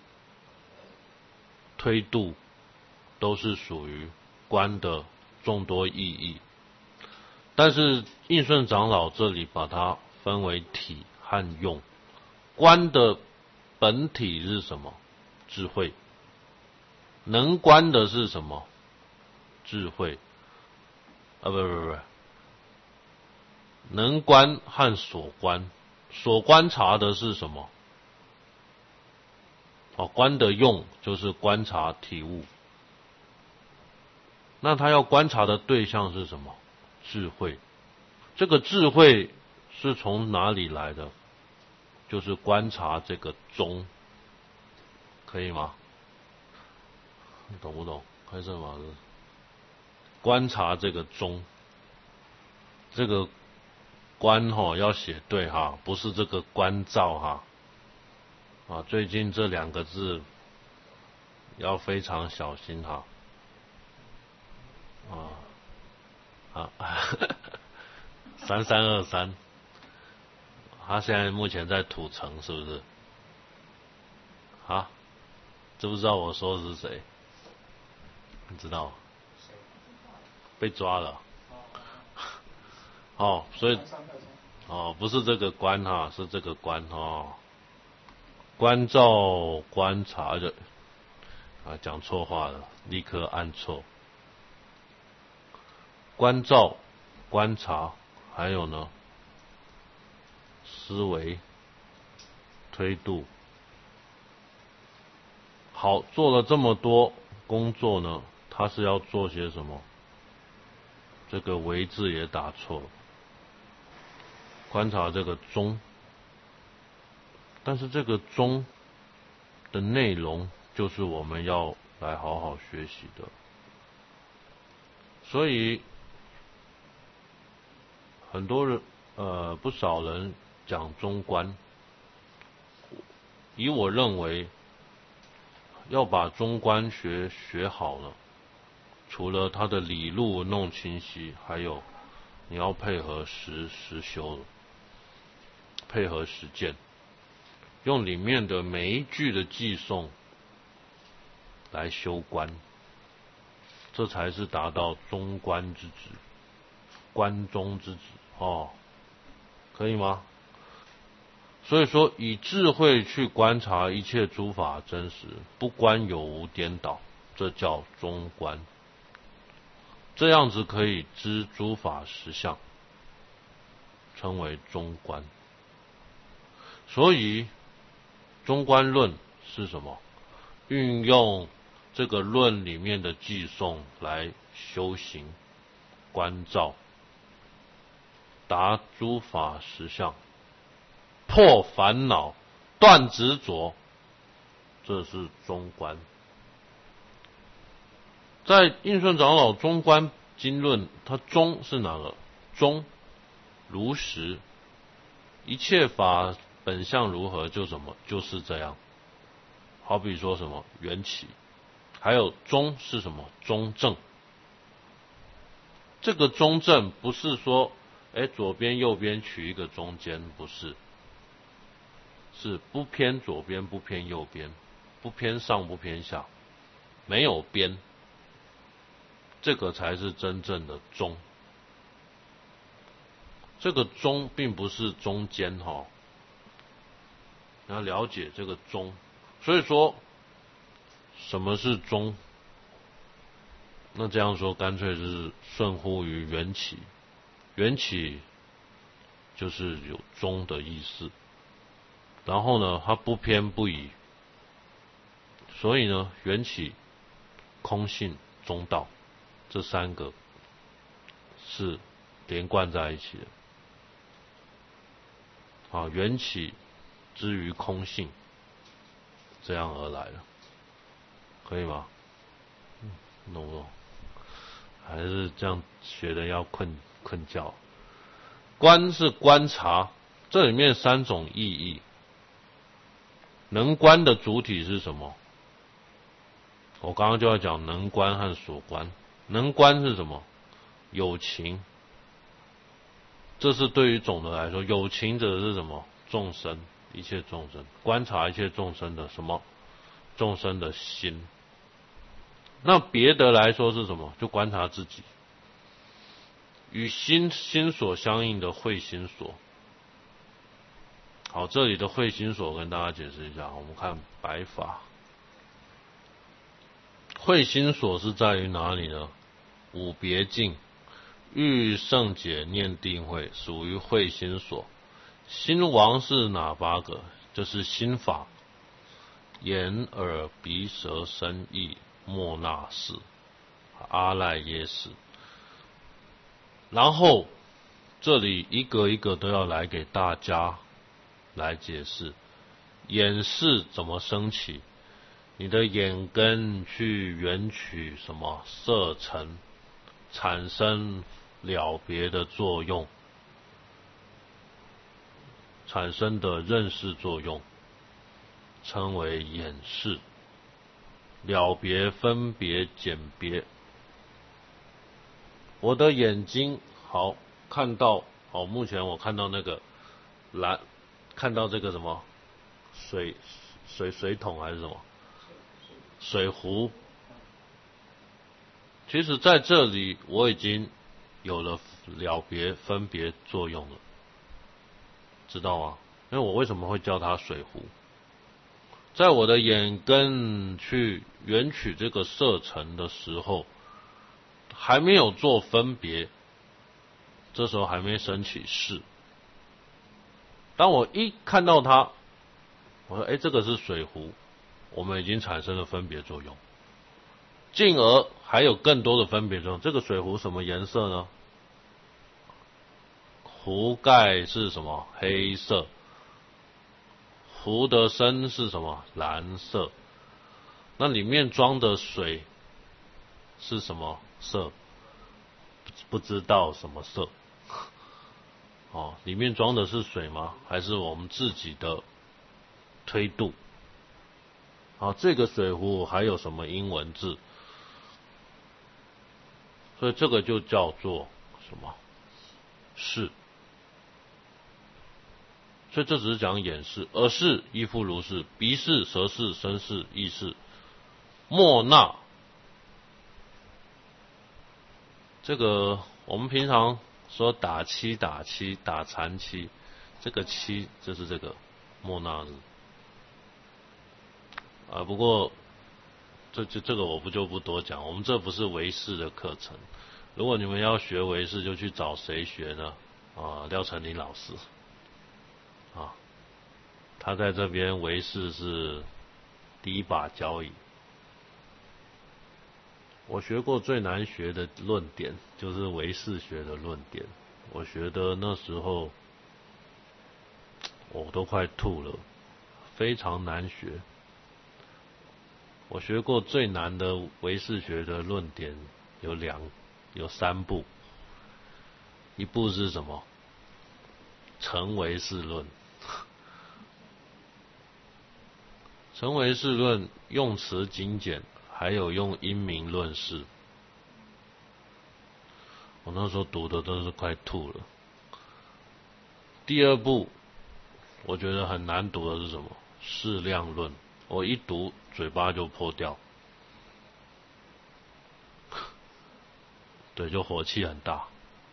[SPEAKER 1] 推度，都是属于观的众多意义。但是应顺长老这里把它分为体和用。观的本体是什么？智慧。能观的是什么？智慧。啊，不不不，能观和所观，所观察的是什么？哦，观的用就是观察体悟。那他要观察的对象是什么？智慧。这个智慧是从哪里来的？就是观察这个中，可以吗？你懂不懂？开始吗？观察这个中，这个观哈要写对哈，不是这个关照哈。啊，最近这两个字要非常小心哈。啊啊，三三二三。他现在目前在土城，是不是？啊，知不知道我说的是谁？你知道？被抓了。哦，所以哦，不是这个观哈，是这个观哦。观照观察的啊，讲错话了，立刻按错。观照、观察，还有呢？思维、推度。好，做了这么多工作呢，他是要做些什么？这个为字也打错了。观察这个中，但是这个中的内容就是我们要来好好学习的。所以很多人呃不少人讲中观，以我认为要把中观学学好了，除了它的理路弄清晰，还有你要配合实实修了，配合实践，用里面的每一句的寄颂来修观，这才是达到中观之旨，观中之旨哦，可以吗？所以说，以智慧去观察一切诸法真实，不观有无颠倒，这叫中观。这样子可以知诸法实相，称为中观。所以中观论是什么？运用这个论里面的寄颂来修行观照，达诸法实相，破烦恼，断执着，这是中观。在应顺长老中观经论，它中是哪个？中如实，一切法本相如何，就什么？就是这样。好比说什么缘起，还有中是什么？中正。这个中正不是说，哎，左边右边取一个中间，不是，是不偏左边，不偏右边，不偏上，不偏下，没有边，这个才是真正的中。这个中并不是中间哈、哦，你要了解这个中。所以说，什么是中？那这样说干脆是顺乎于缘起，缘起就是有中的意思。然后呢，它不偏不倚，所以呢，缘起、空性、中道这三个是连贯在一起的。啊，缘起之于空性，这样而来的，可以吗？嗯，懂不懂？还是这样学的要困困觉？ 观是观察，这里面三种意义。能观的主体是什么？我刚刚就要讲能观和所观。能观是什么？有情。这是对于总的来说，有情者是什么？众生，一切众生，观察一切众生的什么？众生的心。那别的来说是什么？就观察自己，与心心所相应的慧心所。好，这里的慧心所跟大家解释一下。我们看白法，慧心所是在于哪里呢？五别境。欲圣解念定慧属于慧心所。心王是哪八个？这是心法，眼耳鼻舌身意莫那识阿赖耶识。然后这里一个一个都要来给大家来解释。眼识怎么升起？你的眼根去缘取什么色尘，产生了别的作用，产生的认识作用，称为眼识。了别、分别、鉴别。我的眼睛好看到，好，目前我看到那个蓝，看到这个什么水水水桶还是什么水壶。其实在这里我已经有了了别分别作用了，知道吗？因为我为什么会叫它水壶？在我的眼根去缘取这个色尘的时候，还没有做分别，这时候还没升起识。当我一看到它，我说哎，这个是水壶，我们已经产生了分别作用，进而还有更多的分别作用。这个水壶什么颜色呢？壶盖是什么？黑色。壶的身是什么？蓝色。那里面装的水是什么色？不知道什么色。哦，里面装的是水吗？还是我们自己的推度？好，这个水壶还有什么英文字？所以这个就叫做什么？识。所以这只是讲眼识，耳识亦复如是，鼻识、舌识、身识、意识。莫那，这个我们平常说打七打七打禅七，这个七就是这个莫那字啊。不过这这这个我不就不多讲，我们这不是唯识的课程。如果你们要学唯识，就去找谁学呢？啊，廖成林老师啊，他在这边唯识是第一把交椅。我学过最难学的论点就是唯识学的论点，我觉得那时候我都快吐了，非常难学。我学过最难的唯识学的论点有两有三部，一部是什么？成唯识论。成唯识论用词精简，还有用因明论事。我那时候读的都是快吐了。第二部我觉得很难读的是什么？适量论。我一读嘴巴就破掉，对，就火气很大。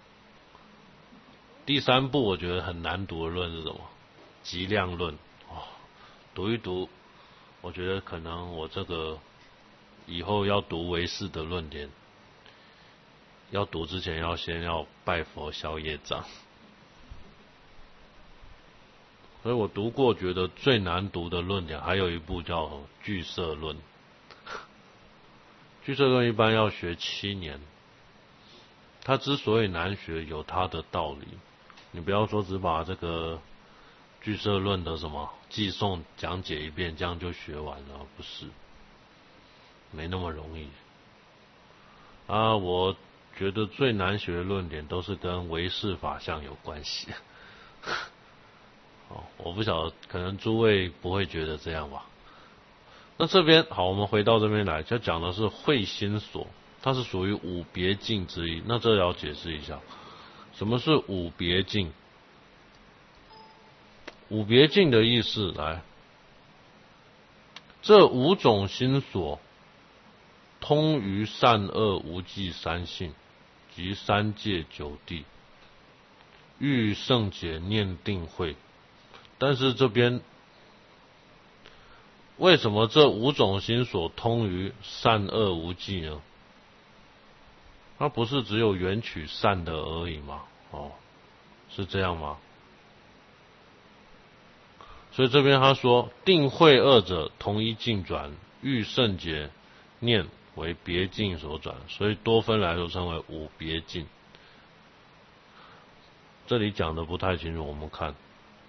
[SPEAKER 1] 第三部我觉得很难读的论是什么？极量论。哦，读一读，我觉得可能我这个以后要读唯识的论点，要读之前要先要拜佛消业障。所以我读过觉得最难读的论点，还有一部叫俱舍论。俱舍论一般要学七年，它之所以难学，有它的道理。你不要说只把这个俱舍论的什么寄诵讲解一遍，这样就学完了，不是，没那么容易。啊，我觉得最难学的论点都是跟唯识法相有关系。哦，我不晓得，可能诸位不会觉得这样吧。那这边好，我们回到这边来，就讲的是会心所，它是属于五别境之一。那这要解释一下，什么是五别境？五别境的意思，来，这五种心所通于善恶无记三性及三界九地，欲圣解念定慧。但是这边为什么这五种心所通于善恶无记呢？它不是只有缘取善的而已吗？哦，是这样吗？所以这边他说定慧二者同一境转，欲圣解念为别境所转，所以多分来说称为五别境。这里讲的不太清楚，我们看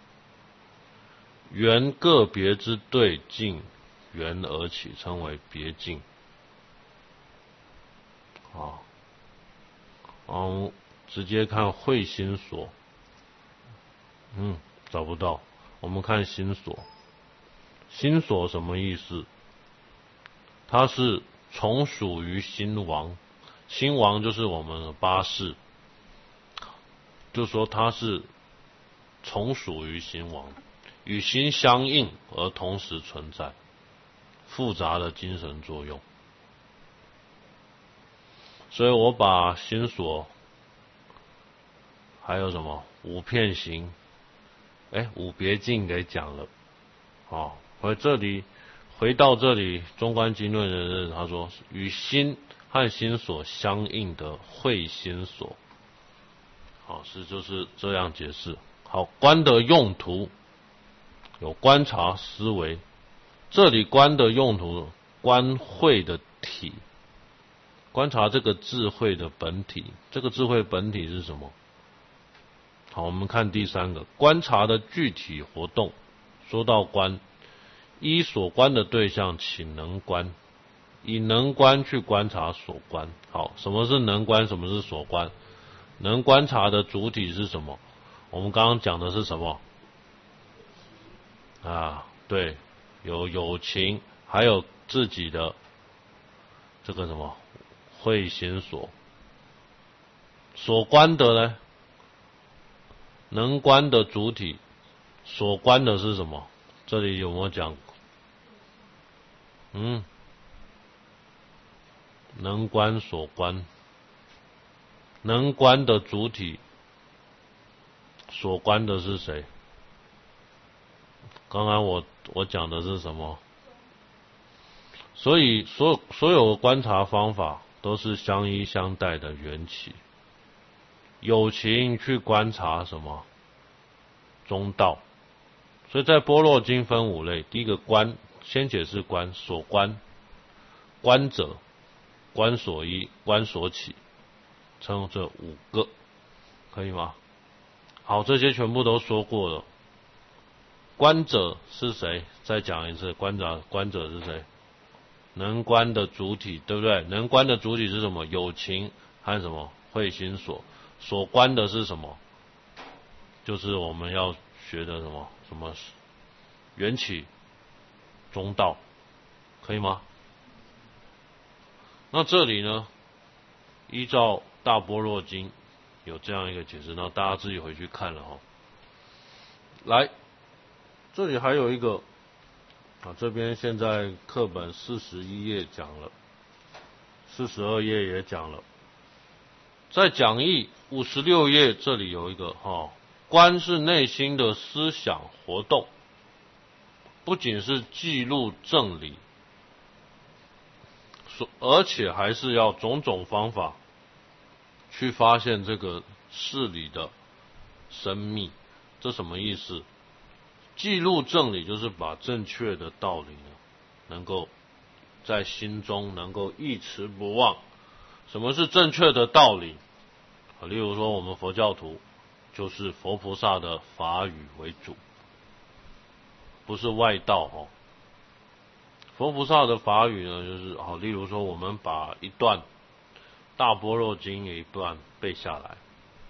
[SPEAKER 1] 缘个别之对境缘而起，称为别境。好，然后直接看会心所，嗯，找不到。我们看心所，心所什么意思？它是从属于心王，心王就是我们的八识，就说它是从属于心王，与心相应而同时存在，复杂的精神作用。所以我把心所还有什么五片行，哎，五别境给讲了。好，回这里，回到这里，中观经论的人他说，与心和心所相应的会心所。好，是就是这样解释。好，观的用途有观察、思维。这里观的用途，观慧的体，观察这个智慧的本体。这个智慧本体是什么？好，我们看第三个，观察的具体活动。说到观，依所观的对象起能观，以能观去观察所观。好，什么是能观？什么是所观？能观察的主体是什么？我们刚刚讲的是什么？啊，对，有有情，还有自己的这个什么慧心所。所观的呢？能观的主体，所观的是什么？这里有没有讲？嗯，能观所观，能观的主体，所观的是谁？刚刚我我讲的是什么？所以所所有的观察方法都是相依相待的缘起。有情去观察什么？中道。所以在般若经分五类，第一个观，先解释观，所观，观者，观所依，观所起，称这五个，可以吗？好，这些全部都说过了。观者是谁？再讲一次，观者观者是谁？能观的主体，对不对？能观的主体是什么？有情和什么？慧心所。所观的是什么？就是我们要学的什么？什么缘起中道，可以吗？那这里呢，依照大般若经有这样一个解释，那大家自己回去看了哈。来，这里还有一个啊，这边现在课本四十一页讲了，四十二页也讲了，在讲义五十六页这里有一个哈，观是内心的思想活动，不仅是记录正理，而且还是要种种方法去发现这个事理的深密。这什么意思？记录正理就是把正确的道理呢，能够在心中能够一持不忘。什么是正确的道理？例如说我们佛教徒就是佛菩萨的法语为主，不是外道哦。佛菩萨的法语呢，就是好，例如说我们把一段大般若经有一段背下来，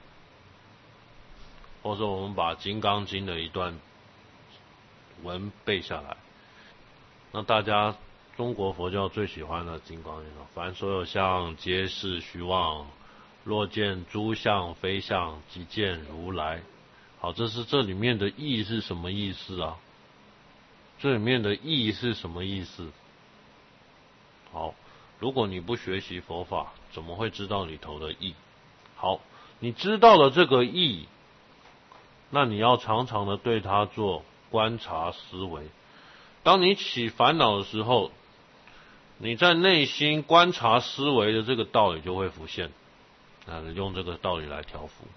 [SPEAKER 1] 或者我们把金刚经的一段文背下来，那大家中国佛教最喜欢的金刚经，凡所有相，皆是虚妄。若见诸相非相，即见如来。好，这是这里面的义是什么意思啊？这里面的义是什么意思？好，如果你不学习佛法，怎么会知道里头的义？好，你知道了这个义，那你要常常的对它做观察思维。当你起烦恼的时候，你在内心观察思维的这个道理就会浮现，那用这个道理来调伏。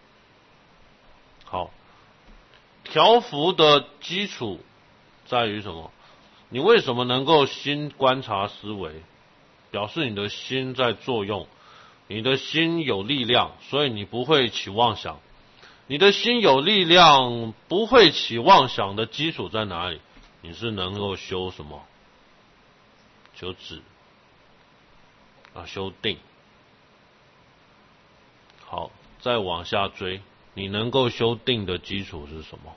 [SPEAKER 1] 好，调伏的基础在于什么？你为什么能够心观察思维？表示你的心在作用，你的心有力量，所以你不会起妄想。你的心有力量，不会起妄想的基础在哪里？你是能够修什么？修止啊，修定。好，再往下追，你能够修定的基础是什么？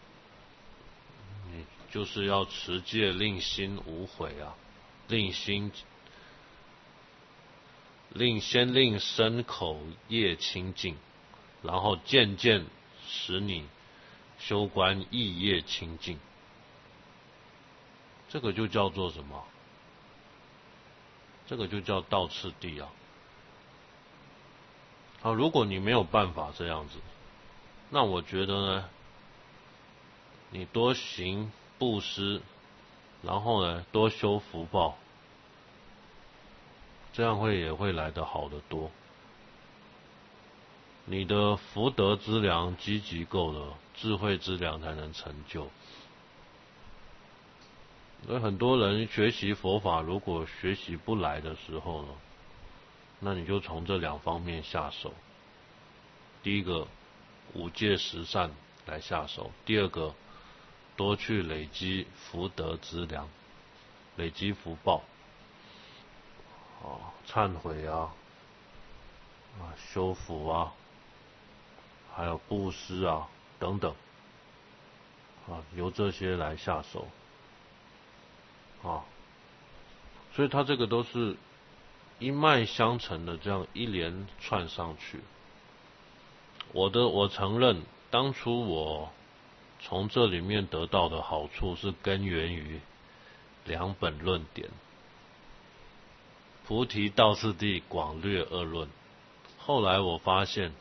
[SPEAKER 1] 你就是要持戒，令心无悔啊，令心令先令身口业清净，然后渐渐使你修观意业清净。这个就叫做什么？这个就叫道次第啊。好，如果你没有办法这样子，那我觉得呢，你多行布施，然后呢多修福报，这样会也会来得好得多。你的福德资粮积极够了，智慧资粮才能成就。所以很多人学习佛法，如果学习不来的时候呢，那你就从这两方面下手。第一个，五戒十善来下手；第二个，多去累积福德资粮，累积福报，啊，忏悔啊，啊，修福啊，还有布施啊等等，啊，由这些来下手，啊，所以它这个都是一脉相承的，这样一连串上去。我的我承认，当初我从这里面得到的好处是根源于两本论点：菩提道次第广略二论。后来我发现，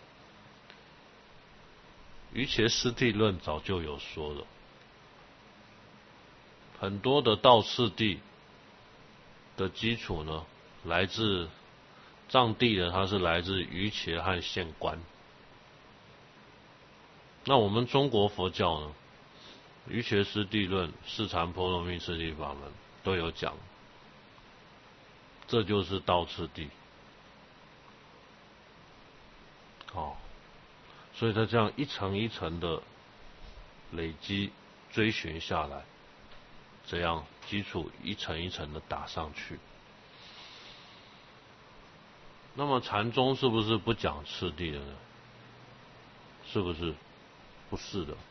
[SPEAKER 1] 瑜伽师地论早就有说了，很多的道次第的基础呢，来自藏地的，它是来自瑜伽和现观。那我们中国佛教呢，瑜伽师地论、四禅波罗蜜次第法门都有讲，这就是道次第。哦，所以它这样一层一层的累积追寻下来，这样基础一层一层的打上去。那么禅宗是不是不讲次第的呢？是不是？不是的，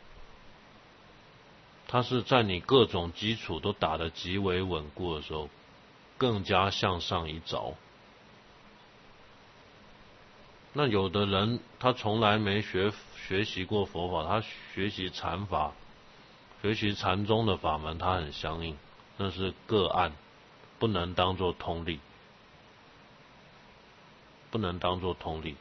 [SPEAKER 1] 它是在你各种基础都打得极为稳固的时候，更加向上一着。那有的人他从来没学学习过佛法，他学习禅法，学习禅宗的法门，他很相应，那是个案，不能当作通例，不能当作通例。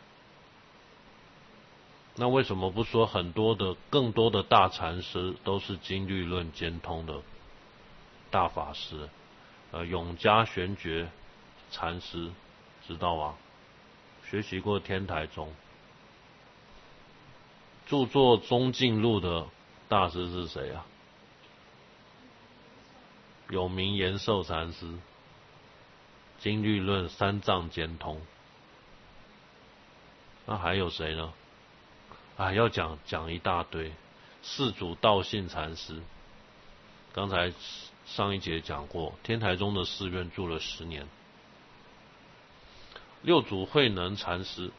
[SPEAKER 1] 那为什么不说很多的更多的大禅师都是经律论兼通的大法师？呃，永嘉玄觉禅师知道吗？学习过天台宗。著作中进录的大师是谁啊？有名延寿禅师，经律论三藏兼通。那还有谁呢？啊，要讲讲一大堆。四祖道信禅师，刚才上一节讲过，天台宗的寺院住了十年。 六祖慧能禅师，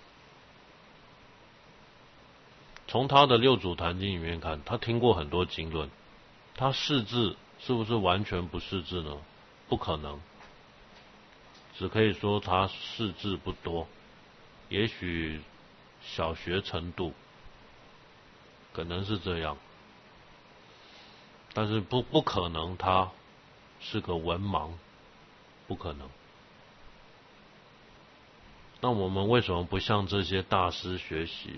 [SPEAKER 1] 从他的六祖坛经里面看，他听过很多经论，他识字是不是完全不识字呢？不可能，只可以说他识字不多，也许小学程度，可能是这样，但是不不可能他是个文盲，不可能。那我们为什么不向这些大师学习？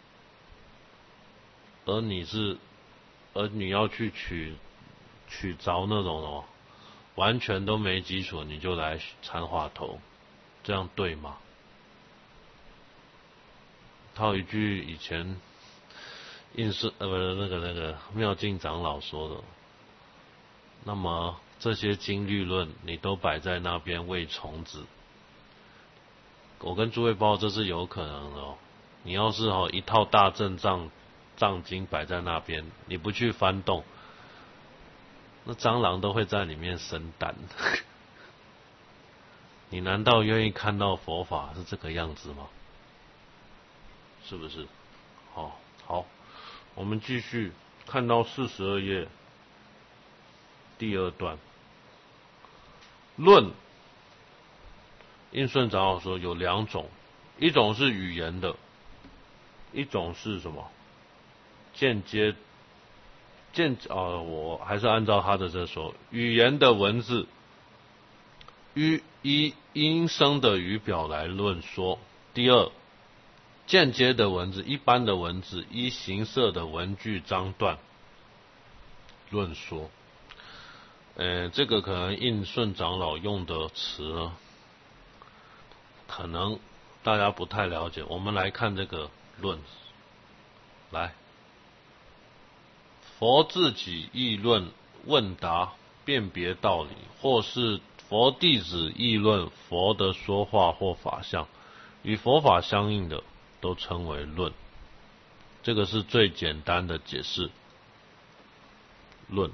[SPEAKER 1] 而你是，而你要去取取着那种哦，完全都没基础，你就来参话头，这样对吗？他有一句以前应是呃不是那个那个妙净长老说的，那么这些经律论你都摆在那边喂虫子。我跟诸位报，这是有可能的哦。你要是哦一套大正藏藏经摆在那边，你不去翻动，那蟑螂都会在里面生蛋。你难道愿意看到佛法是这个样子吗？是不是？好，好，我们继续看到四十二页第二段论。印顺长老说有两种，一种是语言的，一种是什么？间接间呃，我还是按照他的这说，语言的文字依依音声的语表来论说。第二，间接的文字，一般的文字依形色的文句章段论说。呃，这个可能印顺长老用的词呢，可能大家不太了解。我们来看这个论，来，佛自己议论问答辨别道理，或是佛弟子议论佛的说话或法相，与佛法相应的都称为论。这个是最简单的解释，论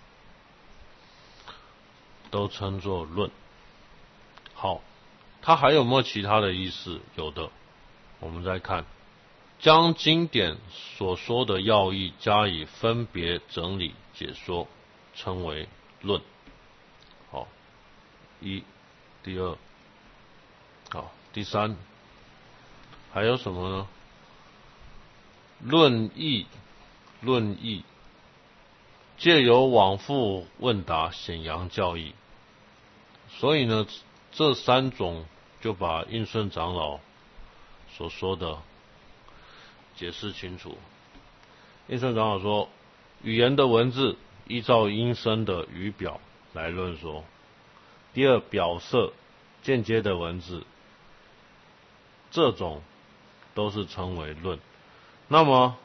[SPEAKER 1] 都称作论。好，它还有没有其他的意思？有的，我们再看，将经典所说的要义加以分别整理解说，称为论。好，一，第二，好，第三，还有什么呢？论义，论义，借由往复问答显扬教义。所以呢，这三种就把印顺长老所说的解释清楚。印顺长老说，语言的文字依照音声的语表来论说。第二，表色间接的文字，这种都是称为论。那么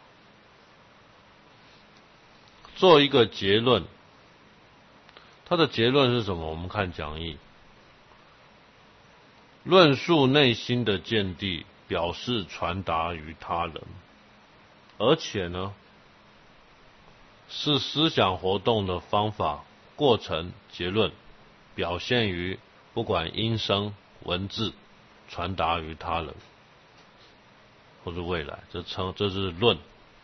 [SPEAKER 1] 做一个结论，它的结论是什么？我们看讲义，论述内心的见地，表示传达于他人，而且呢，是思想活动的方法、过程、结论，表现于不管音声、文字，传达于他人，或是未来，这称这是论。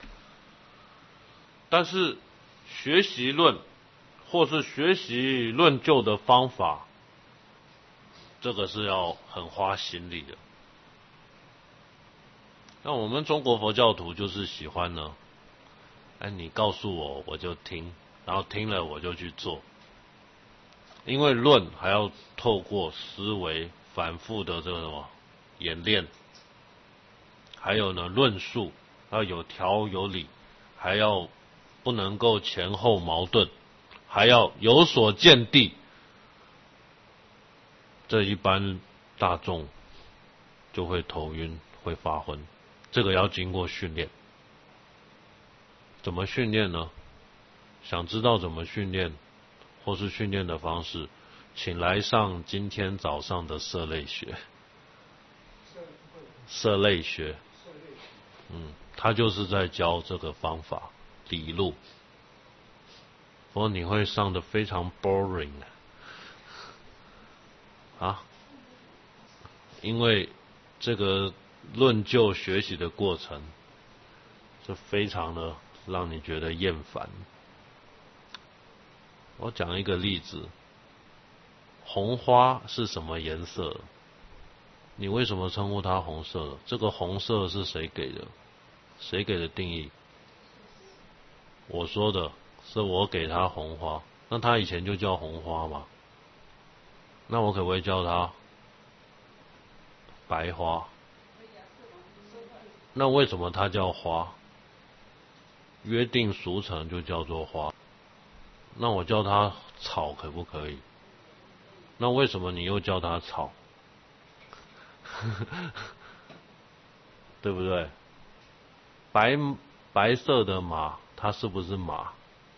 [SPEAKER 1] 但是学习论，或是学习论究的方法，这个是要很花心力的。那我们中国佛教徒就是喜欢呢，哎，你告诉我我就听，然后听了我就去做。因为论还要透过思维反复的这个什么演练，还有呢论述要有条有理，还要不能够前后矛盾，还要有所见地。这一般大众就会头晕，会发昏，这个要经过训练。怎么训练呢？想知道怎么训练，或是训练的方式，请来上今天早上的色类学。色类学，嗯，他就是在教这个方法理路。不过你会上得非常 boring 啊。 因为这个论就学习的过程是非常的让你觉得厌烦。我讲一个例子，红花是什么颜色？你为什么称呼它红色？这个红色是谁给的？谁给的定义？我说的，是我给它红花。那它以前就叫红花嘛？那我可不可以叫它白花？那为什么它叫花？约定俗成就叫做花。那我叫它草可不可以？那为什么你又叫它草？对不对？白白色的马，它是不是马？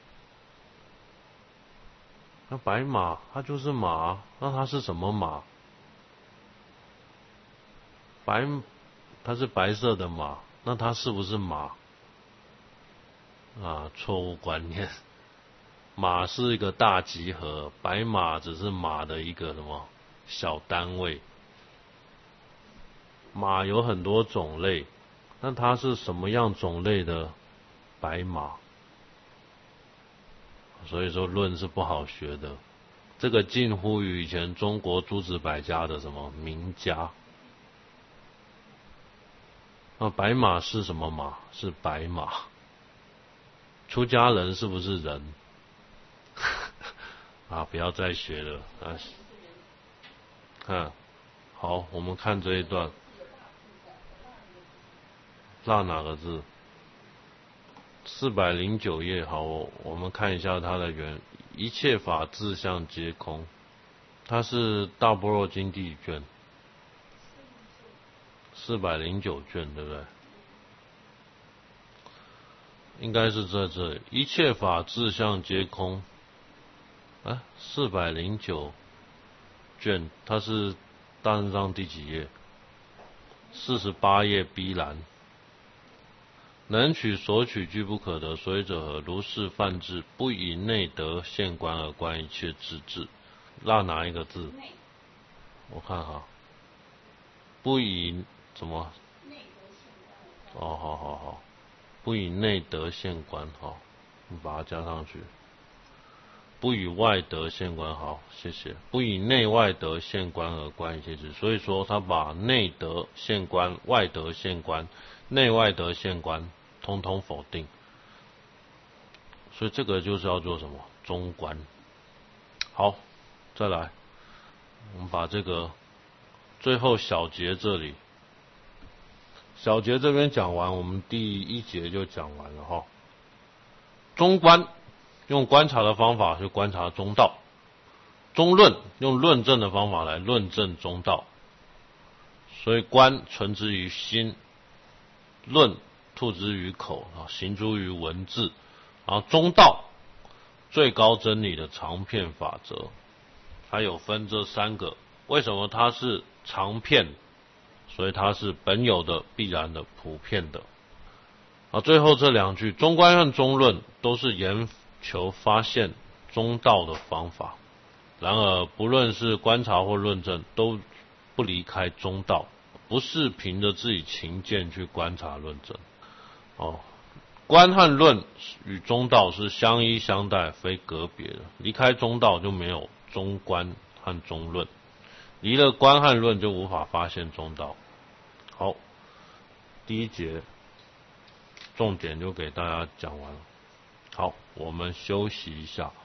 [SPEAKER 1] 那白马它就是马，那它是什么马？白，它是白色的马，那它是不是马？啊，错误观念。马是一个大集合，白马只是马的一个什么小单位。马有很多种类，那它是什么样种类的白马？所以说论是不好学的，这个近乎于以前中国诸子百家的什么名家。那白马是什么马？是白马。出家人是不是人？啊，不要再学了啊！看，好，我们看这一段，那哪个字？四百零九页，好，我我们看一下它的原，一切法自相皆空，它是大般若经第几卷？四百零九卷，对不对？应该是在这里，一切法自相皆空。啊，四百零九卷，它是大正章第几页？四十八页 B 栏。能取所取俱不可得，所以者何？如是泛智，不以内得现观而观一切之智。那哪一个字？我看哈，不以怎么？哦，好好好，不以内得现观，好，你把它加上去。不以外得现观，好，谢谢。不以内外得现观而观一切智，所以说他把内得现观、外得现观、内外得现观通通否定，所以这个就是要做什么？中观。好，再来，我们把这个最后小节这里，小节这边讲完，我们第一节就讲完了哈。中观用观察的方法去观察中道，中论用论证的方法来论证中道，所以观存之于心，论吐之于口，行诸于文字，然后中道最高真理的长片法则，它有分这三个。为什么它是长片？所以它是本有的、必然的、普遍的。啊，最后这两句，中观和中论都是研求发现中道的方法。然而，不论是观察或论证，都不离开中道，不是凭着自己情见去观察论证。哦，观和论与中道是相依相待，非隔别的。离开中道就没有中观和中论，离了观和论就无法发现中道。好，第一节重点就给大家讲完了。好，我们休息一下。